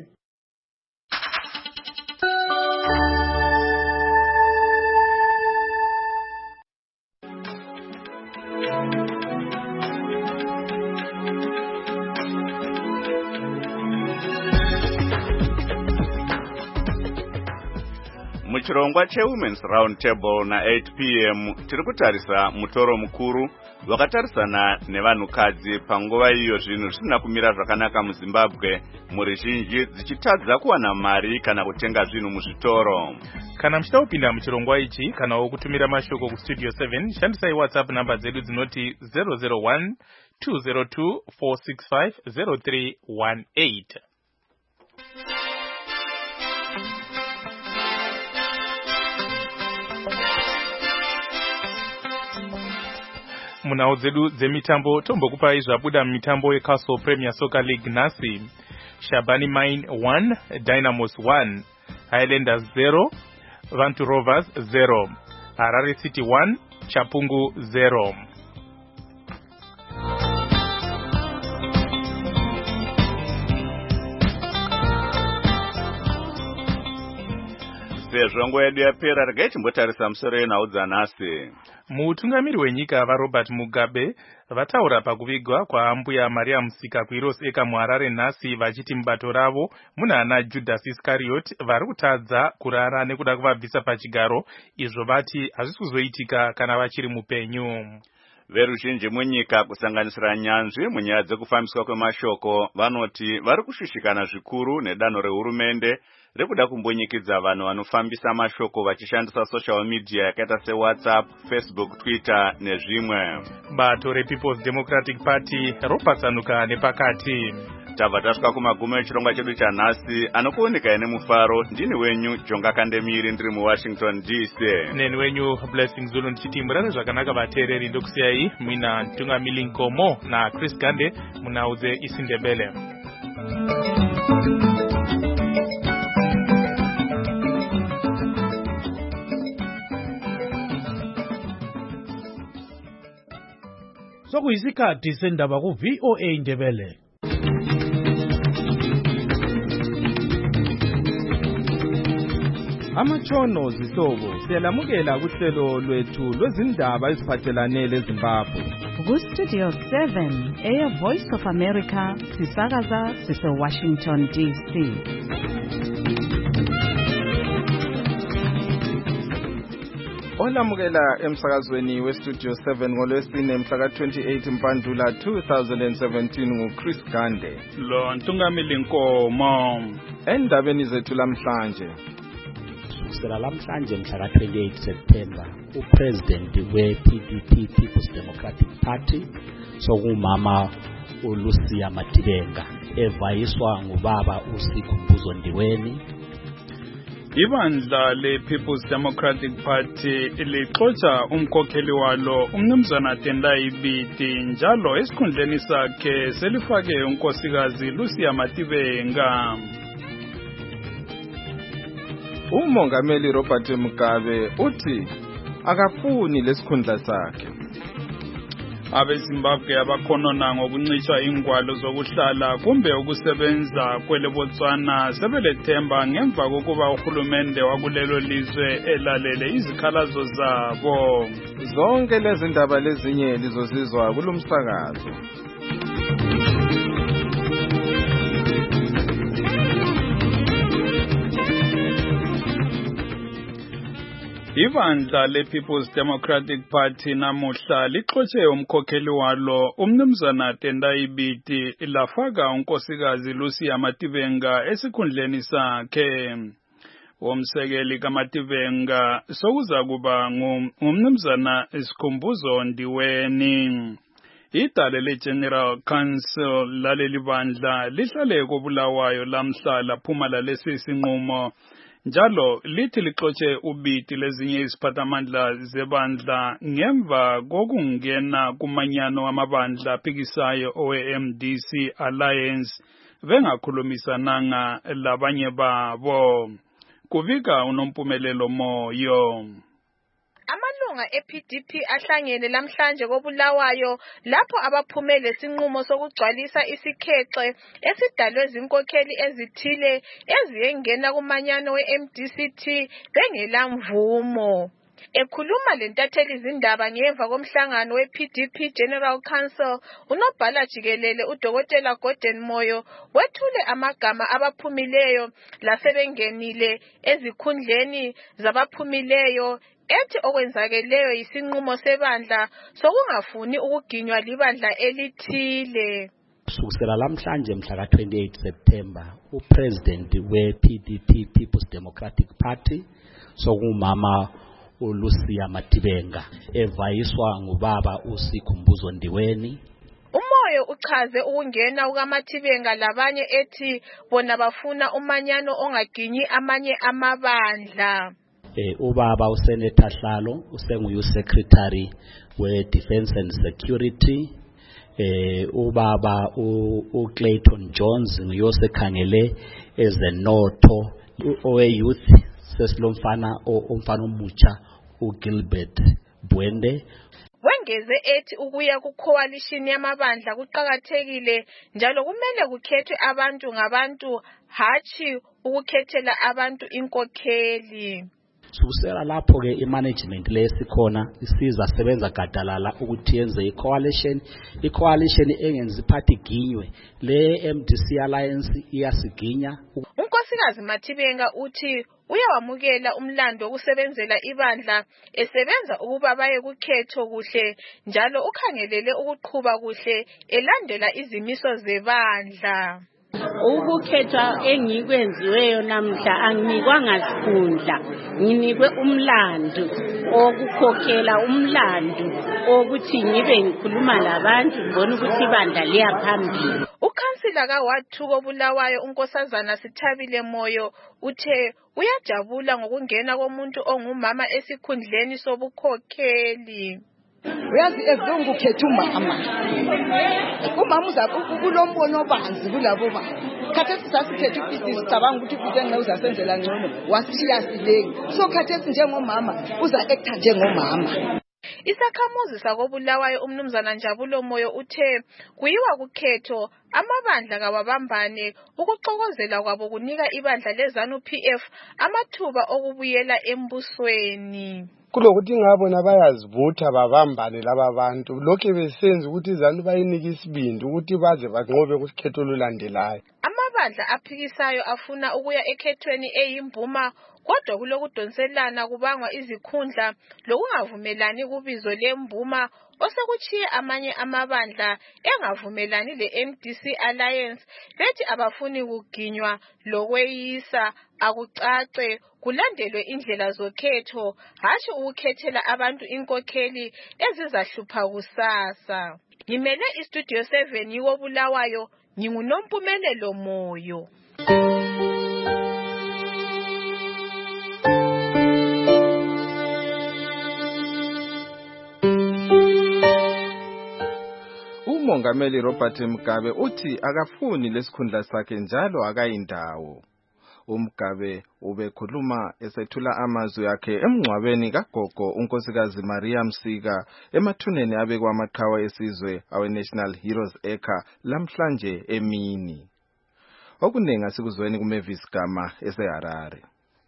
Speaker 1: Muchirongwa cheWomen's Round Table na 8 p.m. tiri kutarisa mutoro mukuru wakatarisana nevanhukadzi panguva iyo zvinhu zvisina kumira zvakanaka muZimbabwe, mhuri zhinji dzichitadza kuwana mari kana kutenga zvinhu muzvitoro.
Speaker 3: Kana muchida kupinda muchirongwa ichi kana kutumira mashoko kustudio 7, shandisai WhatsApp namba dzedu dzinoti 001 202 465 0318. Munhau dzedu dzemitambo tombokupai zvabuda mumitambo yeCastle Premier Soccer League nhasi. Shabani Mine 1, Dynamos 1, Highlanders 0, Vantu Rovers 0, Harare City 1, Chapungu 0.
Speaker 1: Sezvo nguva yedu yapera, regai timbotarisa musoro yenhau dzanhasi.
Speaker 3: Mutungamiri wenyika vaRobert Mugabe vataura pakuvigwa kwaambuya Maria Musika kuHeroes Acre muHarare nhasi vachiti mubato ravo muna ana Judas Iscariot vari kutadza kurara nekuda kuvabvisa pachigaro, izvo vati hazvisi kuzoitika kana vachiri mupenyu.
Speaker 1: Veruzhinji munyika kusanganisira nyanzvi munyaya dzekufambiswa kwemashoko vanoti vari kushushikana zvikuru nedanho rehurumende rekuda kumbonyikidza vanhu vanofambisa mashoko vachishandisa social media yakaita seWhatsApp, Facebook, Twitter nezvimwe.
Speaker 3: Bato rePeople's Democratic Party ropatsanuka nepakati.
Speaker 1: Tabva tasvika kumagumo echirongwa chedu chanhasi. Anokuoneka nemufaro ndini wenyu Jonga Kandemiri ndiri muWashington DC.
Speaker 3: Neni wenyu Blessing Zulu ndichiti murare zvakanaka vateereri, ndokusiyai muina Mtungamiri Nkomo na Chris Gande munhau dzeIsindebele.
Speaker 21: sokuyisikhathi sendaba ku-VOA Indebele.
Speaker 22: Amatshono zihlobo siyalamukela kuhlelo lwethu lwezindaba eziphathelane leZimbabwe.
Speaker 23: Ku-Studio 7 Air Voice of America sisakaza sise-Washington DC.
Speaker 22: Olamukela emsakazweni weStudio 7 ngolwesine mhla ka-28 Mpandula 2017 nguChris Gande.
Speaker 3: Lo Ntungamili Nkomo.
Speaker 22: Endabeni zethu lamhlanje.
Speaker 24: Kusukela lamhlanje mhla ka-28 September upresident we-PDP People's Democratic Party sokungumama uLucia Matibenga evayiswa ngubaba uSikhumbuzo Ndiweni.
Speaker 3: Ibandla le-People's Democratic Party lixoxa umkhokheli walo umnumzana Tendai Biti njalo esikhundleni sakhe selifake unkosikazi Lucia Matibenga.
Speaker 22: Umongameli Robert Mugabe uthi akafuni lesikhundla sakhe.
Speaker 3: AbeZimbabwe abakhonona ngokuncishwa ingwalo zokuhlala kumbe ukusebenza kweleBotswana sebelethemba ngemva kokuba uhulumende wakulelo lizwe elalele izikhalazo zabo.
Speaker 22: Zonke lezi ndaba lezinye lizozizwa kulomsakazo.
Speaker 3: Ibandla le-People's Democratic Party namuhla lixoxe umkhokheli walo umnumzana Tendai Biti lafaka unkosikazi Lucia Matibenga esikhundleni sakhe. Umsekeli kaMatibenga sokuza kuba ngumnumzana Sikhumbuzo Ndiweni. Idale le-General Council laleli bandla lihlale koBulawayo lamhla laphuma lalesi sinqumo. Njalo lithi lixoxe ubiti lezinye iziphathamandla zebandla ngemva kokungena kumanyano wamabandla aphikisayo owe-MDC Alliance bengakhulumisananga labanye babo. Kubika uNompumelelo Moyo.
Speaker 25: Amalunga ePDP ahlangene lamhlanje koBulawayo lapho abaphume lesinqumo sokugcwalisa isikhexe esidalwe zinkokheli ezithile eziyengena kumanyano weMDCT bengela mvumo. Ekhuluma lentatheli izindaba ngemva komhlangano wePDP General Council, unobhala jikelele uDokotela Gordon Moyo wethule amagama abaphumileyo lasebengenile ezikhundleni zabaphumileyo ethi okwenzakeleyo isinqumo sebandla sokungafuni ukuginywa libandla elithile.
Speaker 24: Kusukela lamhlanje mhla ka-28 September upresident we-PDP People's Democratic Party sokungumama uLucia Matibenga evayiswa ngubaba uSikhumbuzo Ndiweni.
Speaker 25: Umoyo uchaze ukungena kukaMatibenga labanye ethi bona bafuna umanyano ongaginyi amanye amabandla.
Speaker 24: Ubaba uSenator Hlalo usenguye secretary we-Defense and Security. Ubaba uClayton Jones nguyosekhangele ezenotho. Owe-youth sesilomfana umfana omutsha uGilbert Bwende.
Speaker 25: Wengeze ethi ukuya ku-coalition yamabandla kuqakathekile njalo kumele kukhethwe abantu ngabantu hatshi ukukhethela abantu inkokheli.
Speaker 24: Kusukela lapho ke imanagement lesikhona isiza sebenza gadalala ukuthi yenze icoalition engenzi party ginywe le MDC Alliance iyasiginya.
Speaker 25: Unkosikazi Matibenga uthi uyawamukela umlando wokusebenzela ibandla esebenza ukuba baye kukhetho kuhle njalo ukhangelele ukuqhuba kuhle elandela izimiso zebandla.
Speaker 15: Ukukhethwa engikwenziweyo namhla anginikwanga sikhundla, nginikwe umlando okukhokhela umlando ukuthi ngibe ngikhuluma labantu ngibona ukuthi ibandla liya phambili.
Speaker 25: Ukhansila kaWard 2 koBulawayo unkosazana Sithabile Moyo uthe uyajabula ngokungena komuntu ongumama esikhundleni sobukhokheli.
Speaker 26: Uyazi ezonke ukhetha umama uzakho kulombono obanzi kulabo baba. Khathesi sasikhetha ukuthi sicabanga ukuthi futhi engeke uzasenzela ngcono wasishiya silengi. So khathesi njengomama uza actor njengomama.
Speaker 25: Isakhamuzi sakobulawayo umnumzana Njabulo Moyo uthe kuyiwa kukhetho amabandla kawabambane ukuxokozela kwabo kunika ibandla leZANU PF amathuba okubuyela embusweni.
Speaker 4: Kulokuthi ngabona bayazivutha babambane laba bantu lokho besenza ukuthi iZANU bayinike isibindi ukuthi baze banqobe kusikhetho lulandelayo.
Speaker 25: Amabandla aphikisayo afuna ukuya ekhethweni eyimbuma kodwa kulokudonselana kubangwa izikhundla lokungavumelani kubizo lembuma osekuchiye amanye amabandla engavumelani le-MDC Alliance bethi abafuni kuginywa lokweyisa akucace kulandelwe indlela zokhetho hashi ukukhethela abantu inkokheli ezizahlupha kusasa. Ngimele iStudio 7 yikobulawayo nginguNompumelelo Moyo.
Speaker 22: uMongameli Robert Mugabe uthi akafuni lesikhundla sakhe njalo akayindawo. uMugabe ubekhuluma esethula amazwi akhe emngcwabeni kagogo unkosikazi Maria Msika emathuneni abekwa amaqhawe esizwe awe-National Heroes Acre lamhlanje emini. Okunengi asikuzweni kuMavis Gama eseHarare.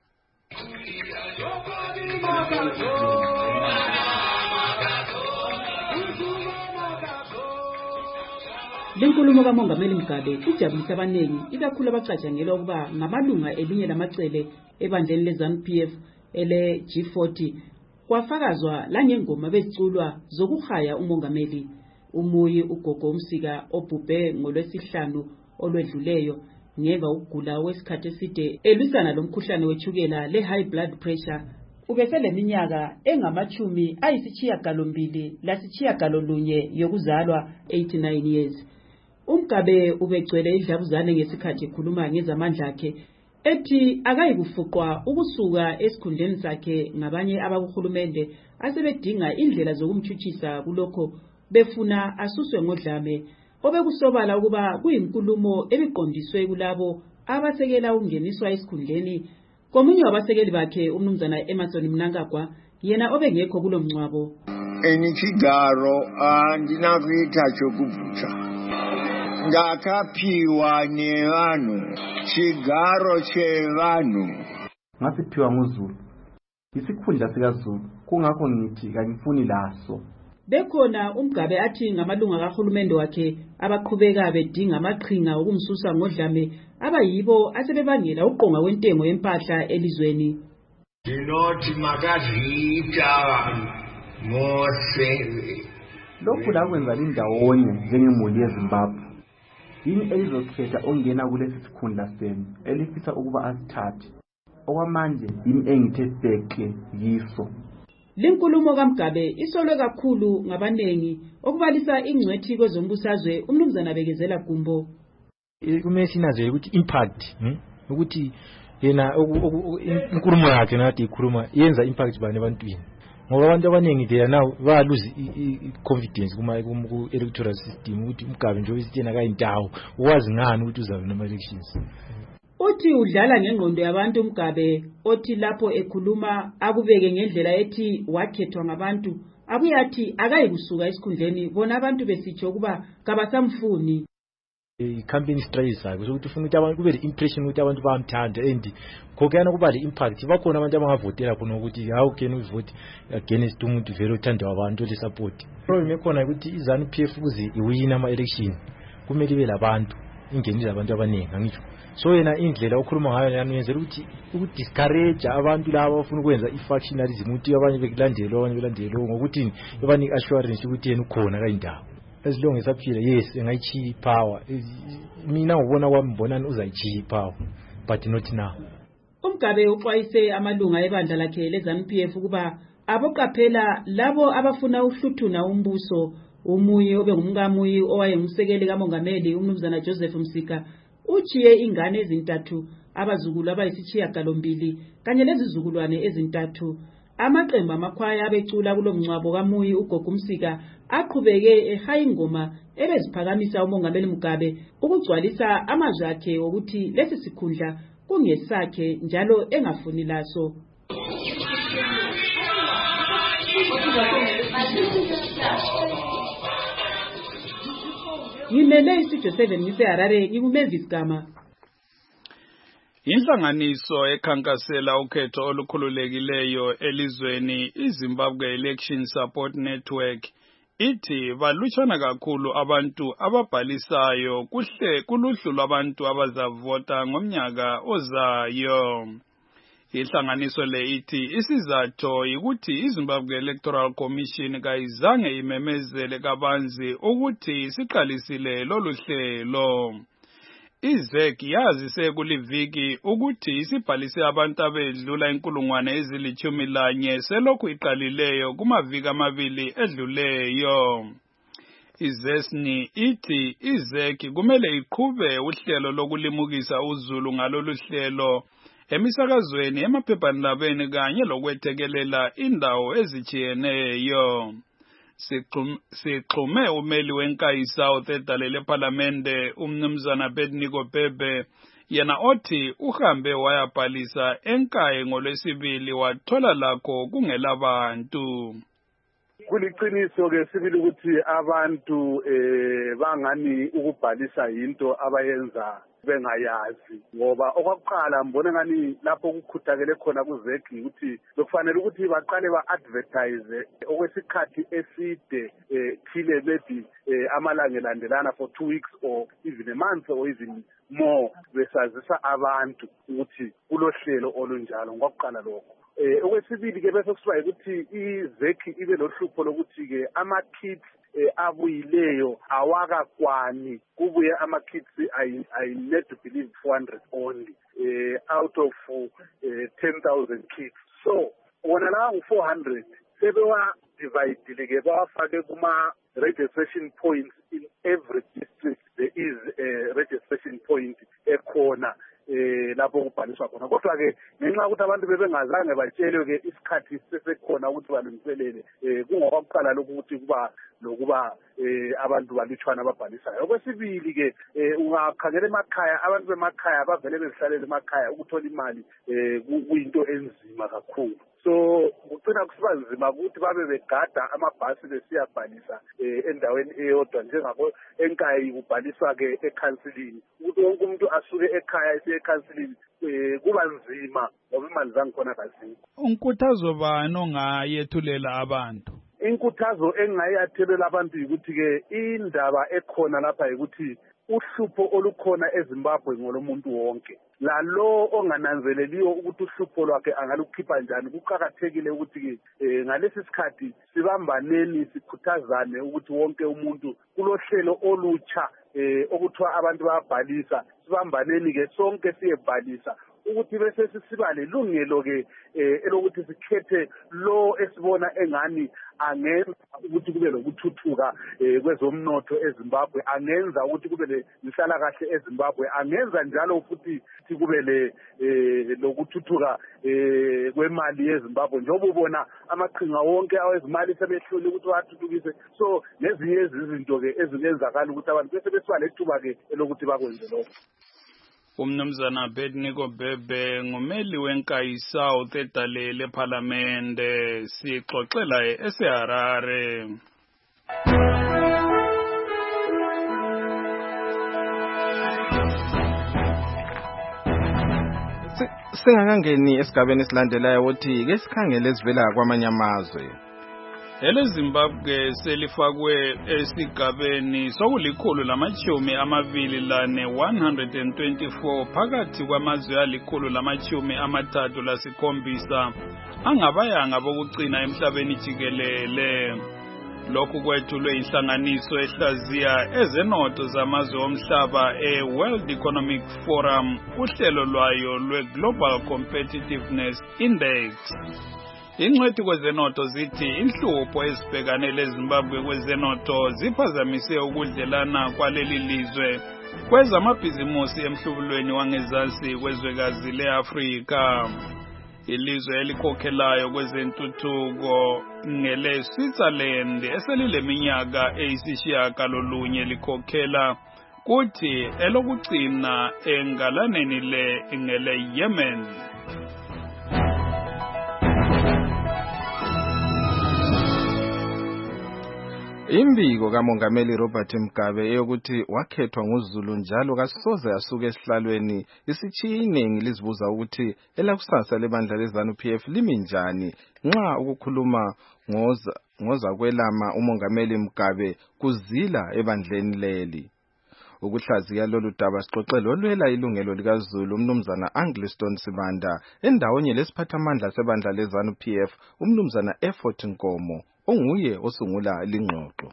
Speaker 5: Lenkulumo kaMongameli Mugabe ijabulisa abanengi ikakhulu abacatshangelwa ukuba ngamalunga elinye lamacele ebandleni leZANU PF ele G40 kwafakazwa langengoma beziculwa zokuhaya uMongameli Umuyi uGogo Msika obhubhe ngolwesihlanu olwedluleyo ngemva ukugula wesikhathi eside elwisana lomkhuhlane wechukela le high blood pressure. Ubeseleminyaka engamachumi ayisishiyagalombili lasishiyagololunye yokuzalwa 89 years. uMugabe ubegcwele idlabuzane ngesikhathi ekhuluma ngezamandla akhe ethi akayikufuqwa ukusuka esikhundleni sakhe ngabanye abakuhulumende asebedinga indlela zokumthuthisa kulokho befuna asuswe ngodlame obekusobala ukuba kuyinkulumo ebiqondiswe kulabo abasekela ungeniswa esikhundleni komunye wabasekeli bakhe umnumzana Emerson Mnangagwa yena obengekho kulomncwabo.
Speaker 7: Enikigaro andinakuita chokubvuta ndakaphiwa nevanhu chigaro chevanhu
Speaker 8: ngasiphiwa nguZulu isikhundla sikaZulu kungakho ngithi kangifuni laso.
Speaker 5: Bekhona uMugabe athi ngamalunga kahulumende wakhe abaqhubeka bedinga amaqhinga okumsusa ngodlame abayibo asebebangela uqonga kwentengo yempahla elizweni.
Speaker 7: Dinoti makazita mose
Speaker 8: lokhu lakwenza lindawonye njengemuli yeZimbabwe. Yini elizokhetha ongena kulesi sikhundla senu elifisa ukuba asithathe okwamanje yimi engithe bheke yiso.
Speaker 5: Lenkulumo kaMugabe isolwe kakhulu ngabanengi okubalisa ingcwethi kwezombusazwe umnumzana Bekezela Gumbo.
Speaker 9: Kumele sinaze ukuthi impact ukuthi yena inkulumo yakhe nathi ikhuluma yenza impact bani ebantwini ngoba abantu abanengi they now ba lose confidence ku electoral system ukuthi uMugabe nje uyisitena kayindawo uwazi ngani ukuthi uzabe nama elections.
Speaker 5: Uthi udlala ngengqondo yabantu uMugabe othi lapho ekhuluma akubeke ngendlela ethi wakhethwa ngabantu abuyathi akayikusuka esikhundleni bona abantu besitsho kuba kabasamfuni.
Speaker 9: Campaign strategy sakhe ukuthi ufuna ukuthi abantu kube le impression ukuthi abantu bayamthanda and khokuyana kuba le impact bakhona abantu abangavotela khona ukuthi how can we vote against umuntu vele uthanda abantu le support. Problem ekhona ukuthi iZANU PF ukuze iwina ama election kumele ibe labantu ingenile abantu abaningi ngisho. So yena indlela okhuluma ngayo yanenzela ukuthi discourage abantu laba abafuna ukwenza ifactionalism ukuthi abanye bekulandela abanye belandela ngokuthi bebani assurance ukuthi yena ukhona kayindawo. As long as aphila yes engayichiyi power mina ngibona kwambonani uzayichiyi power but not now.
Speaker 5: uMugabe uxwayise amalunga ebandla lakhe leZANU PF ukuba aboqaphela labo abafuna uhluthuna umbuso. Umuyi obengumkamuyi owayengumsekeli kaMongameli umnumzana Joseph Msika uchiye ingane ezintathu abazukulu abayisishiyagalombili kanye lezizukulwane ezintathu. Amaqembu amakhwaya abecula kulomncwabo kamuyi uGogo Msika aqhubeke ehaya ingoma ebeziphakamisa uMongameli Mugabe ukugcwalisa amazwi akhe ukuthi lesi sikhundla kungesakhe njalo engafuni laso. ngimele istudio 7 ngiseharare ngikuMavis Gama.
Speaker 2: Inhlanganiso ekhankasela ukhetho olukhululekileyo elizweni iZimbabwe Election Support Network ithi balutshwana kakhulu abantu ababhalisayo kuluhlu lwabantu abazavota ngomnyaka ozayo. Inhlanganiso le ithi isizathu ukuthi iZimbabwe Electoral Commission kayizange imemezele kabanzi ukuthi siqalisile lolu hlelo. IZEC yazise kuliviki ukuthi isibhalise abantu abedlula 1,011 selokhu iqalileyo kumaviki amabili edluleyo. IZESNI ithi IZEC kumele iqhube uhlelo lokulimukisa uzulu ngalolu hlelo emisakazweni emaphephandabeni kanye lokwethekelela indawo ezijiyeneyo. Sixhume umeli weNkayi South edale leParlamente umnumzana Abednego Bebe yena othi uhambe wayabhalisa eNkayi ngoLwesibili wathola lakho kungelabantu.
Speaker 6: Kuliqiniso ke sibili ukuthi abantu bangani ukubhalisa into abayenza bengayazi ngoba okwakuqala mbona ngani lapho ukukhuthakele khona kuZEC ukuthi bekufanele ukuthi baqale ba-advertise okwesikhathi eside phile maybe amalanga elandelana for 2 weeks or even a month or even more besazisa abantu ukuthi kulohlelo olunjalo ngokwakuqala lokho. Okwesibili ke bese kusiba ukuthi iZEC ibe lohlupho lokuthi ke ama-kits abuyileyo awakakwani kubuye ama-kits I need to believe 400 only out of 10,000 kits. So wona la u400 sebewa divide ke bawafake kuma registration points in every district. There is a registration point ekhona lapho kubhaliswa khona kodwa ke ngenxa ukuthi abantu bebengazange batshelwe ke isikhathi sesekhona ukuthi balungiselele kungokuqala lokhu ukuthi kuba lokuba abantu balutshwana ababhalisayo. Okwesibili ke ungakhangela emakhaya abantu bemakhaya bavele bezihlalele emakhaya ukuthola imali kuyinto enzima kakhulu. So kucina kusiba nzima ukuthi babe begada amabhasi besiyabhalisa endaweni eyodwa njengako eNkayi kubhaliswa ke ekhansilini ukuthi wonke umuntu asuke ekhaya esiye ekhansilini kuba nzima ngoba imali zangikhona kazikho.
Speaker 2: Unkuthazo bani ongayethulela abantu?
Speaker 6: Inkuthazo engayathelela abantu ukuthi ke indaba ekhona lapha ukuthi uhlupho olukhona eZimbabwe ngolomuntu wonke. Lalo ongananzeleliyo ukuthi uhlupho lwakhe angalukhipha njani kuqhakathekile ukuthi ngalesi sikhathi sibambaneni sikhuthazane ukuthi wonke umuntu kulohlelo olutsha okuthiwa abantu bayabhalisa sibambaneni ke sonke siyebhalisa ukuthi bese siba lelungelo ke elokuthi sikhethe lo esibona engani angenza ukuthi kube lokuthuthuka kwezomnotho eZimbabwe, angenza ukuthi kube lenhlala kahle eZimbabwe, angenza njalo futhi kube lokuthuthuka kwemali yeZimbabwe njengoba ubona amaqhinga wonke awezimali sebehlule ukuthi wathuthukise. So nezinye izinto ke ezingenzakala ukuthi abantu bese besiba lethuba ke elokuthi bakwenze lokho.
Speaker 2: Umnumzana Abednego Bebe ngumeli weNkayi South edale leParlamente sixoxela eseHarare.
Speaker 22: Singakangeni esigabeni esilandelayo ukuthi ke sikhangele esivela kwamanye amazwe.
Speaker 2: EleZimbabwe selifakwe esigabeni sokulikhulu-124 phakathi kwamazwe alikhulu-37 angabayanga bokucina emhlabeni jikelele. Lokhu kwethulwe inhlanganiso ehlaziya ezenotho zamazwe omhlaba eWorld Economic Forum uhlelo lwayo lweGlobal Competitiveness Index. Ingcwethi kwezenotho zithi inhlupho ezibhekane leZimbabwe kwezenotho ziphazamise ukudlelana kwaleli lizwe kwezamabhizimusi emhlubulweni wangezansi kwezwekazi leAfrika. Ilizwe elikhokhelayo kwezentuthuko ngele-Switzerland eselileminyaka eyisishiyagalolunye likhokhela kuthi elokugcina engalaneni ngele-Yemen.
Speaker 22: Imbiko kaMongameli Robert Mugabe eyokuthi wakhethwa nguZulu njalo kasoze asuke esihlalweni isitshiye iningi lizibuza ukuthi elakusasa lebandla leZANU-PF limi njani nxa ukukhuluma ngoza kwelama uMongameli Mugabe kuzila ebandleni leli. Ukuhlaziya lolu daba sixoxele olwela ilungelo likaZulu umnumzana Angliston Sibanda endawonye lesiphathamandla sebandla leZANU-PF umnumzana Effort Nkomo onguye osungula lingxoxo.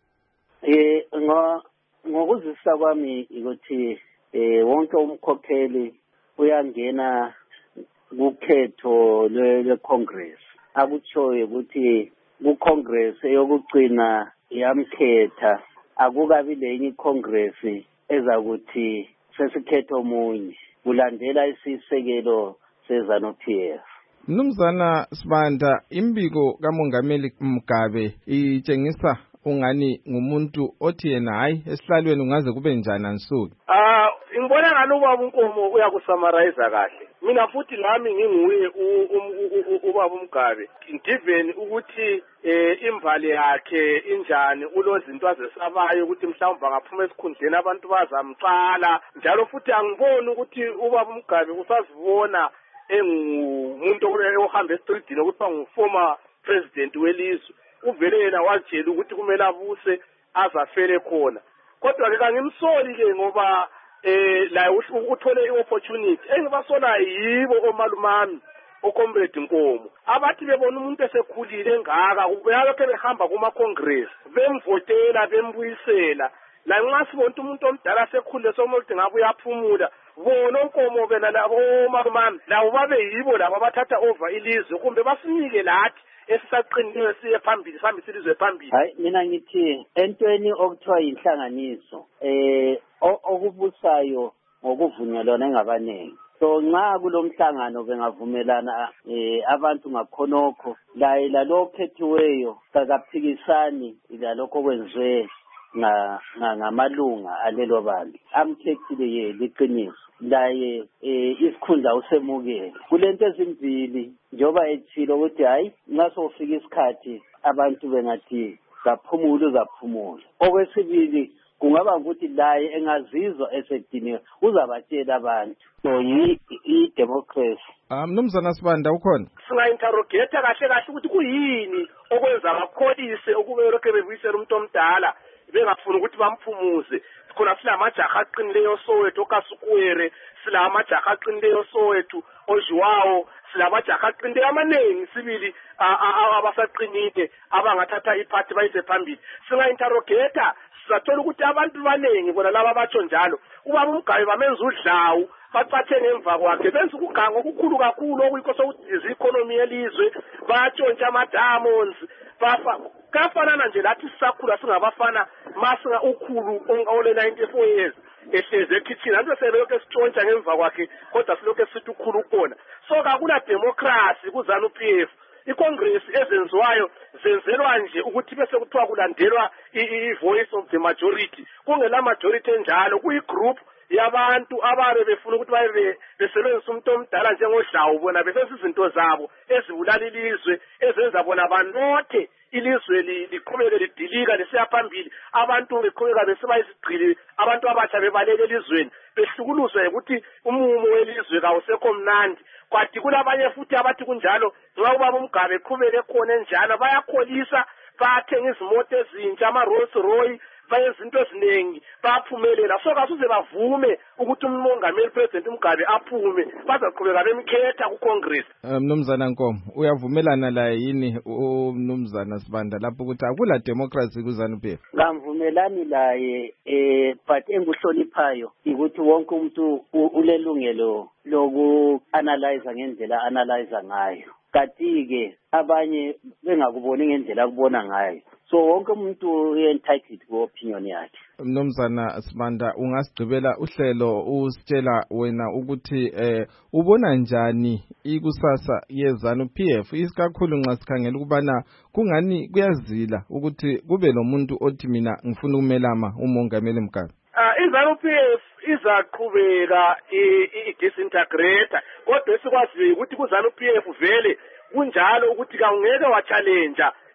Speaker 10: Ngokuzisa kwami ukuthi wonke umkhokheli uyangena kukhetho lwe-Congress. Akutshoyo ukuthi ku-Congress eyokugcina yamkhetha akukabi lenye i-Congress ezakuthi sesikhetho omunye kulandela isisekelo seZANU-PF.
Speaker 22: Mnumzana Sibanda, imbiko kaMongameli Mugabe itshengisa ungani ngumuntu othi yena hayi esihlalweni ungaze kube njani ansuku.
Speaker 11: Ngibona ngani ubaba uNkomo uyakusummarize kahle. Mina futhi nami nginguye ubaba uMgabe. Given ukuthi imbali yakhe injani ulozinto azesabayo ukuthi mhlawumbe angaphuma esikhundleni abantu bazamcala njalo futhi angiboni ukuthi ubaba uMgabe usazibona engumuntu ohamba estreetini ukuthi banguformer president welizwe. Uvele yena watshela ukuthi kumele abuse azafele khona. Kodwa ke kangimsoli ke ngoba la uthole i-opportunity engibasola yibo omalumami oComrade Nkomo abathi bebona umuntu esekhulile engaka ubeyalokho behamba kuma-Congress bemvotela bembuyisela la nxa sibona umuntu omdala sekhulile somuntu ngabe uyaphumula bona oNkomo bena labo omalumami labo babe yibo labo abathatha over ilizwe kumbe basinike lathi esisaqinile siye phambili sambe silizwe phambili.
Speaker 10: Hayi mina ngithi entweni okuthiwa inhlanganiso okubusayo ngokuvunyelwana engabanengi. So nxa kulomhlangano bengavumelana abantu ngakhonokho la lo khethiweyo kakaphikisani lalokho kwenziwe ngamalunga alelo bandla amkhethile ye liqiniso laye isikhundla usemukele kulento ezimbili njoba ethilo ukuthi hayi nxa sofika isikhathi abantu bengathi zaphumula uzaphumula. Okwesibili kungaba ukuthi laye engazizwa esediniwe uzabatshela abantu so i-democracy.
Speaker 22: Mnumzana Sibanda ukhona
Speaker 11: singa-interrogate kahle ukuthi kuyini okwenza bakholise ukube lokho bebuyisela umuntu omdala bengafuni ukuthi bamphumuze. Khona silamajaha aqinileyo Soweto kaSukwere, silamajaha aqinileyo Soweto oJuwawo, silamajaha aqinileyo amaningi sibili abasaqinile abangathatha iphathi bayise phambili. Singa-interrogate sizathola ukuthi abantu baningi bona laba batsho njalo ubaba uMgabe bamenza udlawu bacathe ngemva kwakhe benza ukugango okukhulu kakhulu okuyikho sokudiza i-economy yelizwe batshontsha ama-diamonds kafanana nje lathi sisakhula singabafana masinga ukhulu ole 94 years ehlezi ekitchen anto selokho esitshontsha ngemva kwakhe kodwa silokho esithi ukhulu khona. So kakula democracy kuZANU-PF. I-Congress ezenziwayo zenzelwa nje ukuthi bese kuthiwa kulandelwa i-voice of the majority. Kungela majority enjalo kuyi-group yabantu ababe befuna ukuthi babe besebenzisa umuntu omdala njengodlawu bona befesa izinto zabo ezibulala ilizwe ezenza bona banothe ilizwe liqhubeke lidilika lisiya phambili abantu beqhubeka besiba isigcili abantu abatsha bebalele elizweni behlukuluzwe ukuthi umumo welizwe kawusekho mnandi. Kwathi kulabanye futhi abathi kunjalo nxa ubaba uMgabe eqhubeke khona enjalo bayakholisa bathenga izimoto ezintsha ama-Rolls Royce bayenza into eziningi baphumelela. So kasuze bavume ukuthi umongameli president uMgabe aphume bazaqhubeka bemkhetha ku-Congress.
Speaker 22: Mnumzana Nkomo uyavumelana la yini umnumzana Sibanda lapho ukuthi akula democracy kuZANU-PF?
Speaker 10: Ngamvumelani laye but enguhloniphayo ukuthi wonke umuntu ulelungelo loku-analyze ngendlela analyze ngayo kanti-ke abanye bengakuboni ngendlela akubona ngayo. So wonke umuntu entitled ku-opinion yakhe.
Speaker 22: Mnumzana Sibanda ungasigcibela uhlelo usitshela wena ukuthi ubona njani ikusasa yeZANU-PF isikakhulu nxa sikhangela ukubana kungani kuyazila ukuthi kube lomuntu othi mina ngifuna ukumelama uMongameli Mugabe.
Speaker 11: iZANU-PF izaqhubeka i-disintegrate kodwa esikwaziyo ukuthi kuZANU-PF vele kunjalo ukuthi kawungeke wa-challenge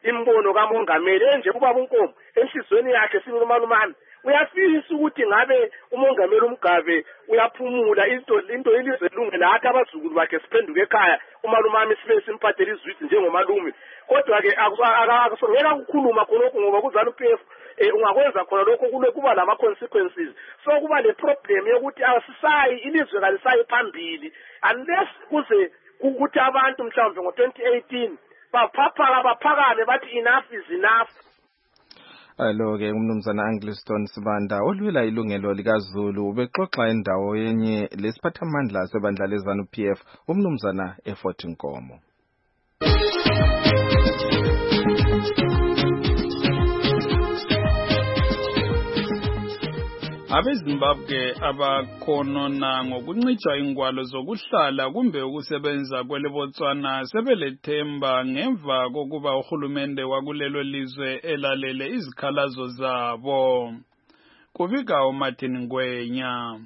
Speaker 11: imbono kamongameli enje kubaba uNkomo enhlizweni yakhe sibili umalumane uyafisa ukuthi ngabe umongameli uMgabe uyaphumula into ilizwe lunge nathi abazukulu bakhe siphenduke ekhaya umalumane sibe simphathele izwisi njengomalume kodwa ke akusongela ukukhuluma khonokho ngoba kuzana uPF ungakwenza khona lokho kuba lama consequences so kuba le problem yokuthi asisayi ilizwe kalisayi phambili unless kuze ukuthi abantu mhlawumbe ngo2018 baphakame bathi enough is enough.
Speaker 22: Alo-ke umnumzana Angliston Sibanda olwela ilungelo likaZulu bexoxa endawo yenye lesiphathamandla sebandla lezanu PF umnumzana Effort Nkomo.
Speaker 2: AbeZimbabwe abakhonona ngokuncitshwa ingwalo zokuhlala kumbe ukusebenza kweleBotswana sebelethemba ngemva kokuba uhulumende wakulelo lizwe elalele izikhalazo zabo. Kubika uMartin Ngwenya.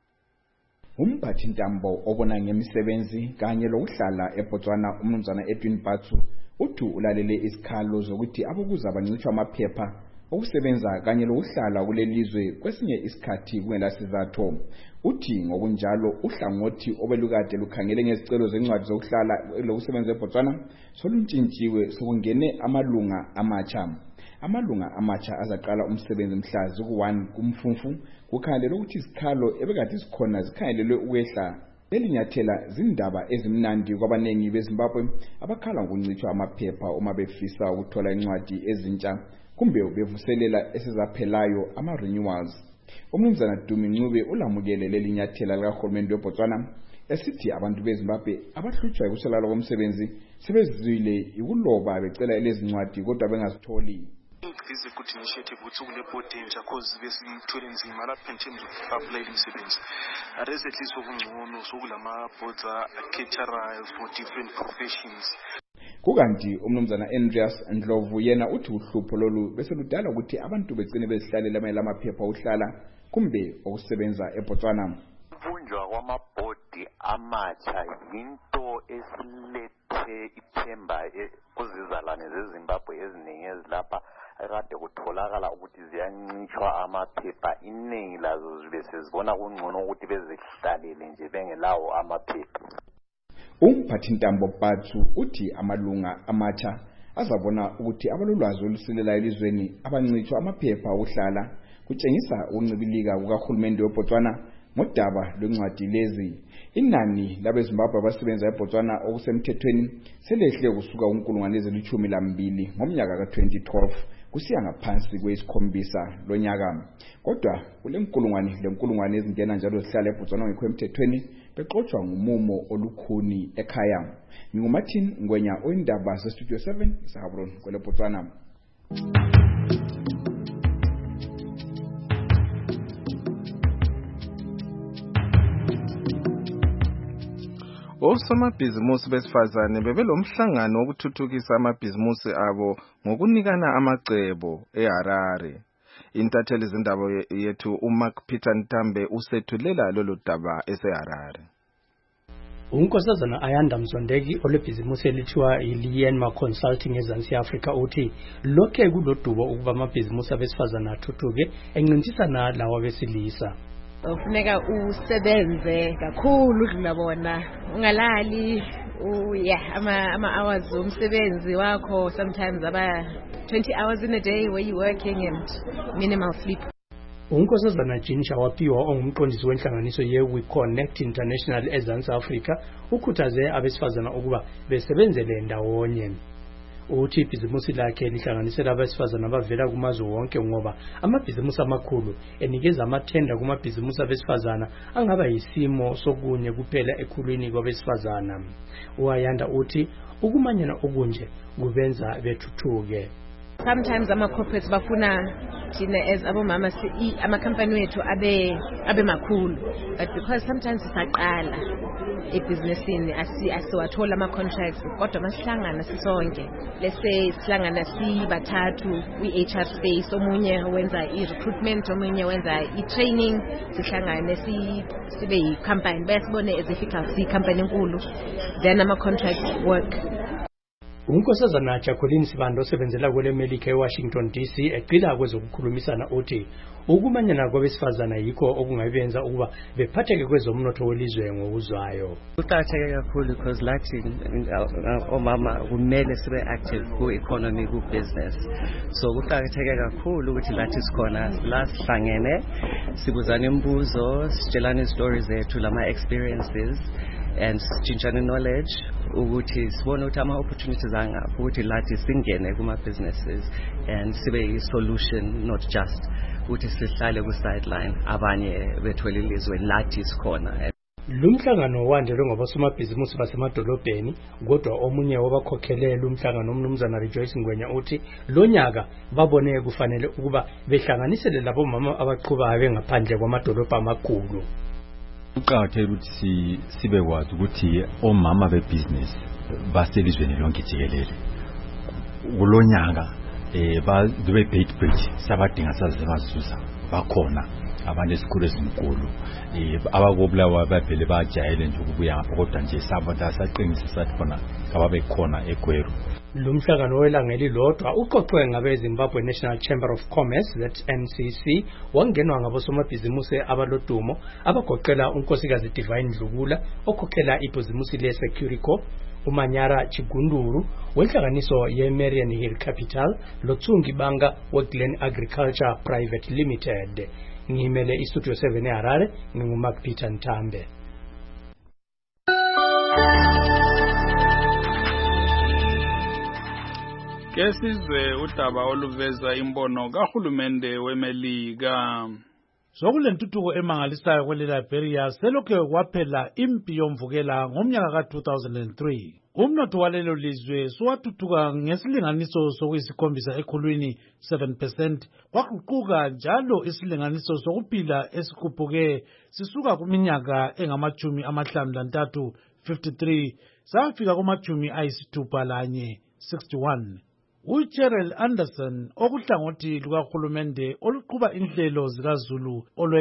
Speaker 12: Umphathintambo obona ngemisebenzi kanye lokuhlala eBotswana umnumzana Edwin Batsu uthi ulalele isikhalo zokuthi abokuza bancitshwa amaphepha okusebenza kanye lokuhlala kulelizwe kwesinye isikhathi kungelasizatho. Uthi ngokunjalo uhlangothi obelukade lukhangele ngezicelo zencwadi zokuhlala lokusebenza eBotswana soluntshintshiwe sokungene amalunga amatsha. Amalunga amatsha azaqala umsebenzi mhla ku-1 kuMfumfu kukhangelelwe ukuthi isikhalo ebekade sikhona zikhangelelwe ukwehla. Lelinyathela zindaba ezimnandi kwabanengi beZimbabwe abakhala ngokuncitshwa amaphepha uma befisa ukuthola incwadi ezintsha kumbe bevuselela esizaphelayo ama-renewals. Umnumzana Dumi Ncube ulamukele lelinyathela likahulumende weBotswana esithi abantu beZimbabwe abahlutshwa ukusolala komsebenzi sebezizwile ukuloba becela lezincwadi kodwa bengazitholi.
Speaker 13: This is a good initiative which will report danger cause besithole nzima lapha in terms of apply imisebenzi. Arrest at least okungcono sokulama boards caterers for different professions.
Speaker 12: Kukanti umnumzana Andreas Ndlovu yena uthi uhlupho lolu bese ludala ukuthi abantu begcine bezihlalela amaphepha ohlala kumbe okusebenza eBotswana.
Speaker 14: Ukubunjwa kwamabhodi amatsha yinto esilethe ithemba kuzizalwane zeZimbabwe eziningi ezilapha ekade kutholakala ukuthi ziyancitshwa amaphepha iningi lazo zibe sezibona kungcono ukuthi bezihlalele nje bengelawo amaphepha.
Speaker 12: Umphathintambo Batsu uthi amalunga amatsha azabona ukuthi abalolwazi olusilela elizweni abancitshwa amaphepha okuhlala kutshengisa ukuncibilika kukahulumende weBotswana ngodaba lwencwadi lezi. Inani labeZimbabwe abasebenza eBotswana okusemthethweni selehle kusuka ku12,000 ngomnyaka ka2012 kusiya ngaphansi kwe7 lonyaka. Kodwa lenkulungwane ezingena njalo zihlala eBotswana ngekho emthethweni bexoxwa ngumumo olukhuni ekhaya. NginguMartin Ngwenya oyindaba zeStudio 7 eSahabron kweleBotswana.
Speaker 22: Osomabhizimusi besifazane bebelomhlangano wokuthuthukisa amabhizimusi abo ngokunikana amacebo eHarare. Intatheli zindaba yethu uMark Peter Ntambe usethulela lolu daba eseHarare.
Speaker 16: Unkosazana Ayanda Mzondeki olebhizimusi elithiwa iLienma Consulting eZansi Africa uthi lokhe kulodubo ukuba amabhizimusi abesifazana athuthuke encintisana lawo abesilisa.
Speaker 18: Ufuneka usebenze kakhulu udlula bona ungalali ama hours umsebenzi wakho sometimes aba 20 hours in a day where you working and minimal sleep.
Speaker 16: Unkosazana Jinsha wapiwa ongumqondisi wenhlanganiso ye-We Connect International eZansi Africa ukhuthaze abesifazana ukuba besebenzele ndawonye. Uthi ibhizimusi lakhe lihlanganisela abesifazana abavela kumazwe wonke ngoba amabhizimusi amakhulu enikeza amathenda kumabhizimusi abesifazana angaba yisimo sokunye kuphela ekhulwini kwabesifazana. Uayanda uthi ukumanyana okunje kubenza bethuthuke.
Speaker 18: Sometimes ama-corporates bafuna thina as abomama ama-company wethu abe makhulu, but because sometimes sisaqala ebhizinesini asiwathola ama-contracts kodwa masihlangana sisonke, let's say sihlangana sibathathu kwi-HR space, omunye wenza i-recruitment omunye wenza i-training, sihlangane sibe yi-company besibone as if siyi-company enkulu, then ama-contracts work.
Speaker 16: unkosazana Jacqueline Sibanda osebenzela kwele America eWashington DC egqila kwezokukhulumisana uthi ukumanyana kwabesifazana yikho okungabenza ukuba bephatheke kwezomnotho welizwe ngokuzwayo.
Speaker 1: Kuqakatheke kakhulu because lathi omama kumele sibe active ku economy ku business. So kuqakatheke kakhulu ukuthi lathi sikhona la sihlangene sibuzana imibuzo, sitshelana stories zethu lama experiences and sitshintshana knowledge ukuthi sibone ukuthi ama opportunities angaphi ukuthi lathi singene kuma businesses and sibe i solution, not just ukuthi sihlale ku sideline abanye bethwele ilizwe lathi sikhona.
Speaker 16: Lumhlangano wandelwe ngabosomabhizinisi basemadolobheni kodwa omunye wabakhokhelela umhlangano umnumzana Rejoice Ngwenya uthi lo nyaka babone kufanele ukuba behlanganisele labo mama abaqhubayo bengaphandle kwamadolobha amakhulu.
Speaker 17: Kuqakathekile ukuthi sibe kwazi ukuthi omama bebusiness baselizweni lonke jikelele kulonyaka babe paid bridge sabadinga sazimazuza bakhona abantu esikhulu esinkulu abakobulawa baphele bajayele nje ukubuya ngapha kodwa nje sabona saqinisa sathi khona ababe khona eGweru.
Speaker 16: Lumhlangano welangeli lodwa uqoqwe ngabe Zimbabwe National Chamber of Commerce that NCC wangenwa ngabosomabhizinisi abalodumo abagoqela unkosikazi Divine Dlugula okhokhela ibhizinisi le Securico, uManyara Chigunduru wenhlanganiso ye-Marian Hill Capital loTsungi Banga we-Glen Agriculture Private Limited. Ngimele iStudio 7 eHarare nginguMark Peter Ntambe.
Speaker 2: Kesizwe udaba oluveza imbono kahulumende weMelika.
Speaker 19: Sokulentuthuko emangalisayo kwele Liberia selokhe kwaphela impi yomvukela ngomnyaka ka-2003. Umnotho walelo lizwe suwathuthuka ngesilinganiso sokuyisikhombisa ekhulwini 7%, kwaguquka njalo isilinganiso sokuphila esikhuphuke sisuka kuminyaka engamachumi amahlanu lantathu 53 safika kumachumi ayisithupha lanye 61. uCheryl Anderson okuhlangothi lukahulumende oluqhuba inhlelo zikaZulu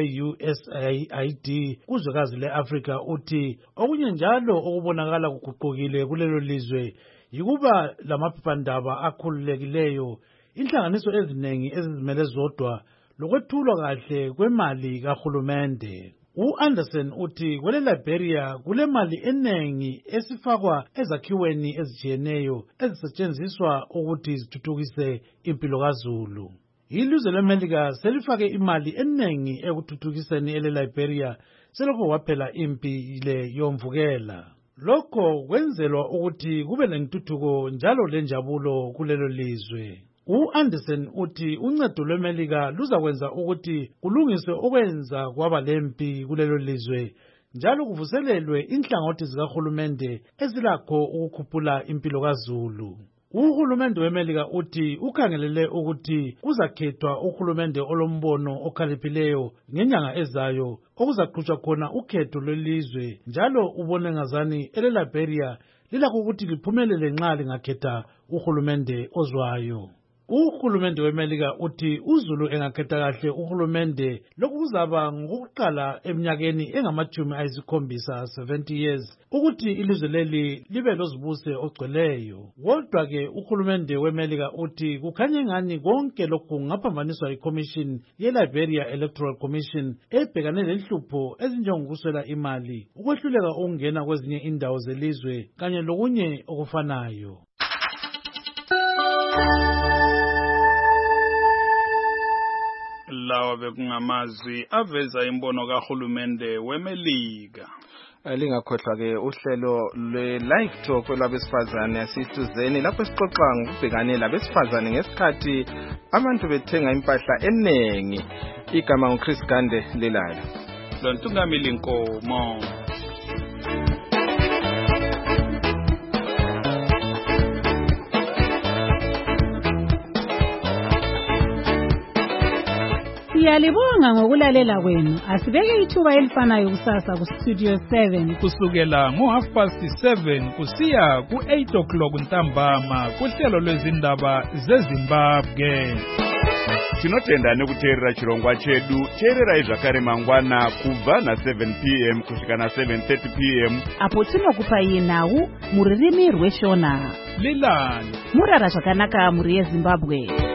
Speaker 19: olwe-USAID kuzwekazi le-Afrika uthi okunye njalo okubonakala kuguqukile kulelo lizwe yikuba lamaphephandaba akhululekileyo, inhlanganiso eziningi ezizimele zodwa lokwethulwa kahle kwemali kahulumende. U-Anderson uthi kwele Liberia kule mali enengi esifakwa ezakhiweni ezijiyeneyo ezisetshenziswa ukuthi zithuthukise impilo kaZulu. Ilizwe leMelika selifake imali enengi ekuthuthukiseni ele Liberia selokho kwaphela impi le yomvukela. Lokho kwenzelwa ukuthi kube lentuthuko njalo lenjabulo kulelo lizwe. U-Anderson uthi uncedo lweMelika luzakwenza ukuthi kulungiswe okwenza kwaba lempi kulelo lizwe njalo kuvuselelwe inhlangothi zikahulumende ezilakho ukukhuphula impilo kaZulu. Uhulumende weMelika uthi ukhangelele ukuthi kuzakhethwa uhulumende olombono okhaliphileyo ngenyanga ezayo okuzaqhutshwa khona ukhetho lwelizwe njalo ubone ngazani ele Liberia lilakho ukuthi liphumelele nxa lingakhetha uhulumende ozwayo. Uhulumende weMelika uthi uZulu engakhetha kahle uhulumende lokhu kuzaba ngokuqala eminyakeni engamachumi ayisikhombisa 70 years ukuthi ilizwe leli libe lozibuse ogcweleyo. Kodwa ke uhulumende weMelika uthi kukhanye ngani konke lokhu ngaphambaniswa iCommission ye-Liberia Electoral Commission ebhekane lenhlupho ezinjengokuswela imali, ukwehluleka ukungena kwezinye indawo zelizwe kanye lokunye okufanayo.
Speaker 2: Lawa bekungamazwi aveza imbono kahulumende weMelika.
Speaker 22: Lingakhohlwa ke uhlelo lwe-Live Talk lwabesifazane asisizeni lapho sixoxa ngokubhekane labesifazane ngesikhathi abantu bethenga impahla enengi. Igama nguChris Gande lelayo.
Speaker 2: Lontungamili Nkomo.
Speaker 20: Siyalibonga ngokulalela kwenu. Asibeke ithuba elifanayo kusasa ku Studio 7
Speaker 2: kusukela ngo7:30 kusiya ku8 o'clock ntambama kuhlelo lwezindaba zeZimbabwe.
Speaker 3: tinotenda nekuteerera chirongwa chedu. Teererai zvakare mangwana kubva na7 p.m. kusvika na7:30 p.m.
Speaker 15: apo tinokupai nhau muririmi rweshona.
Speaker 2: Lilani
Speaker 15: murara zvakanaka muri yeZimbabwe.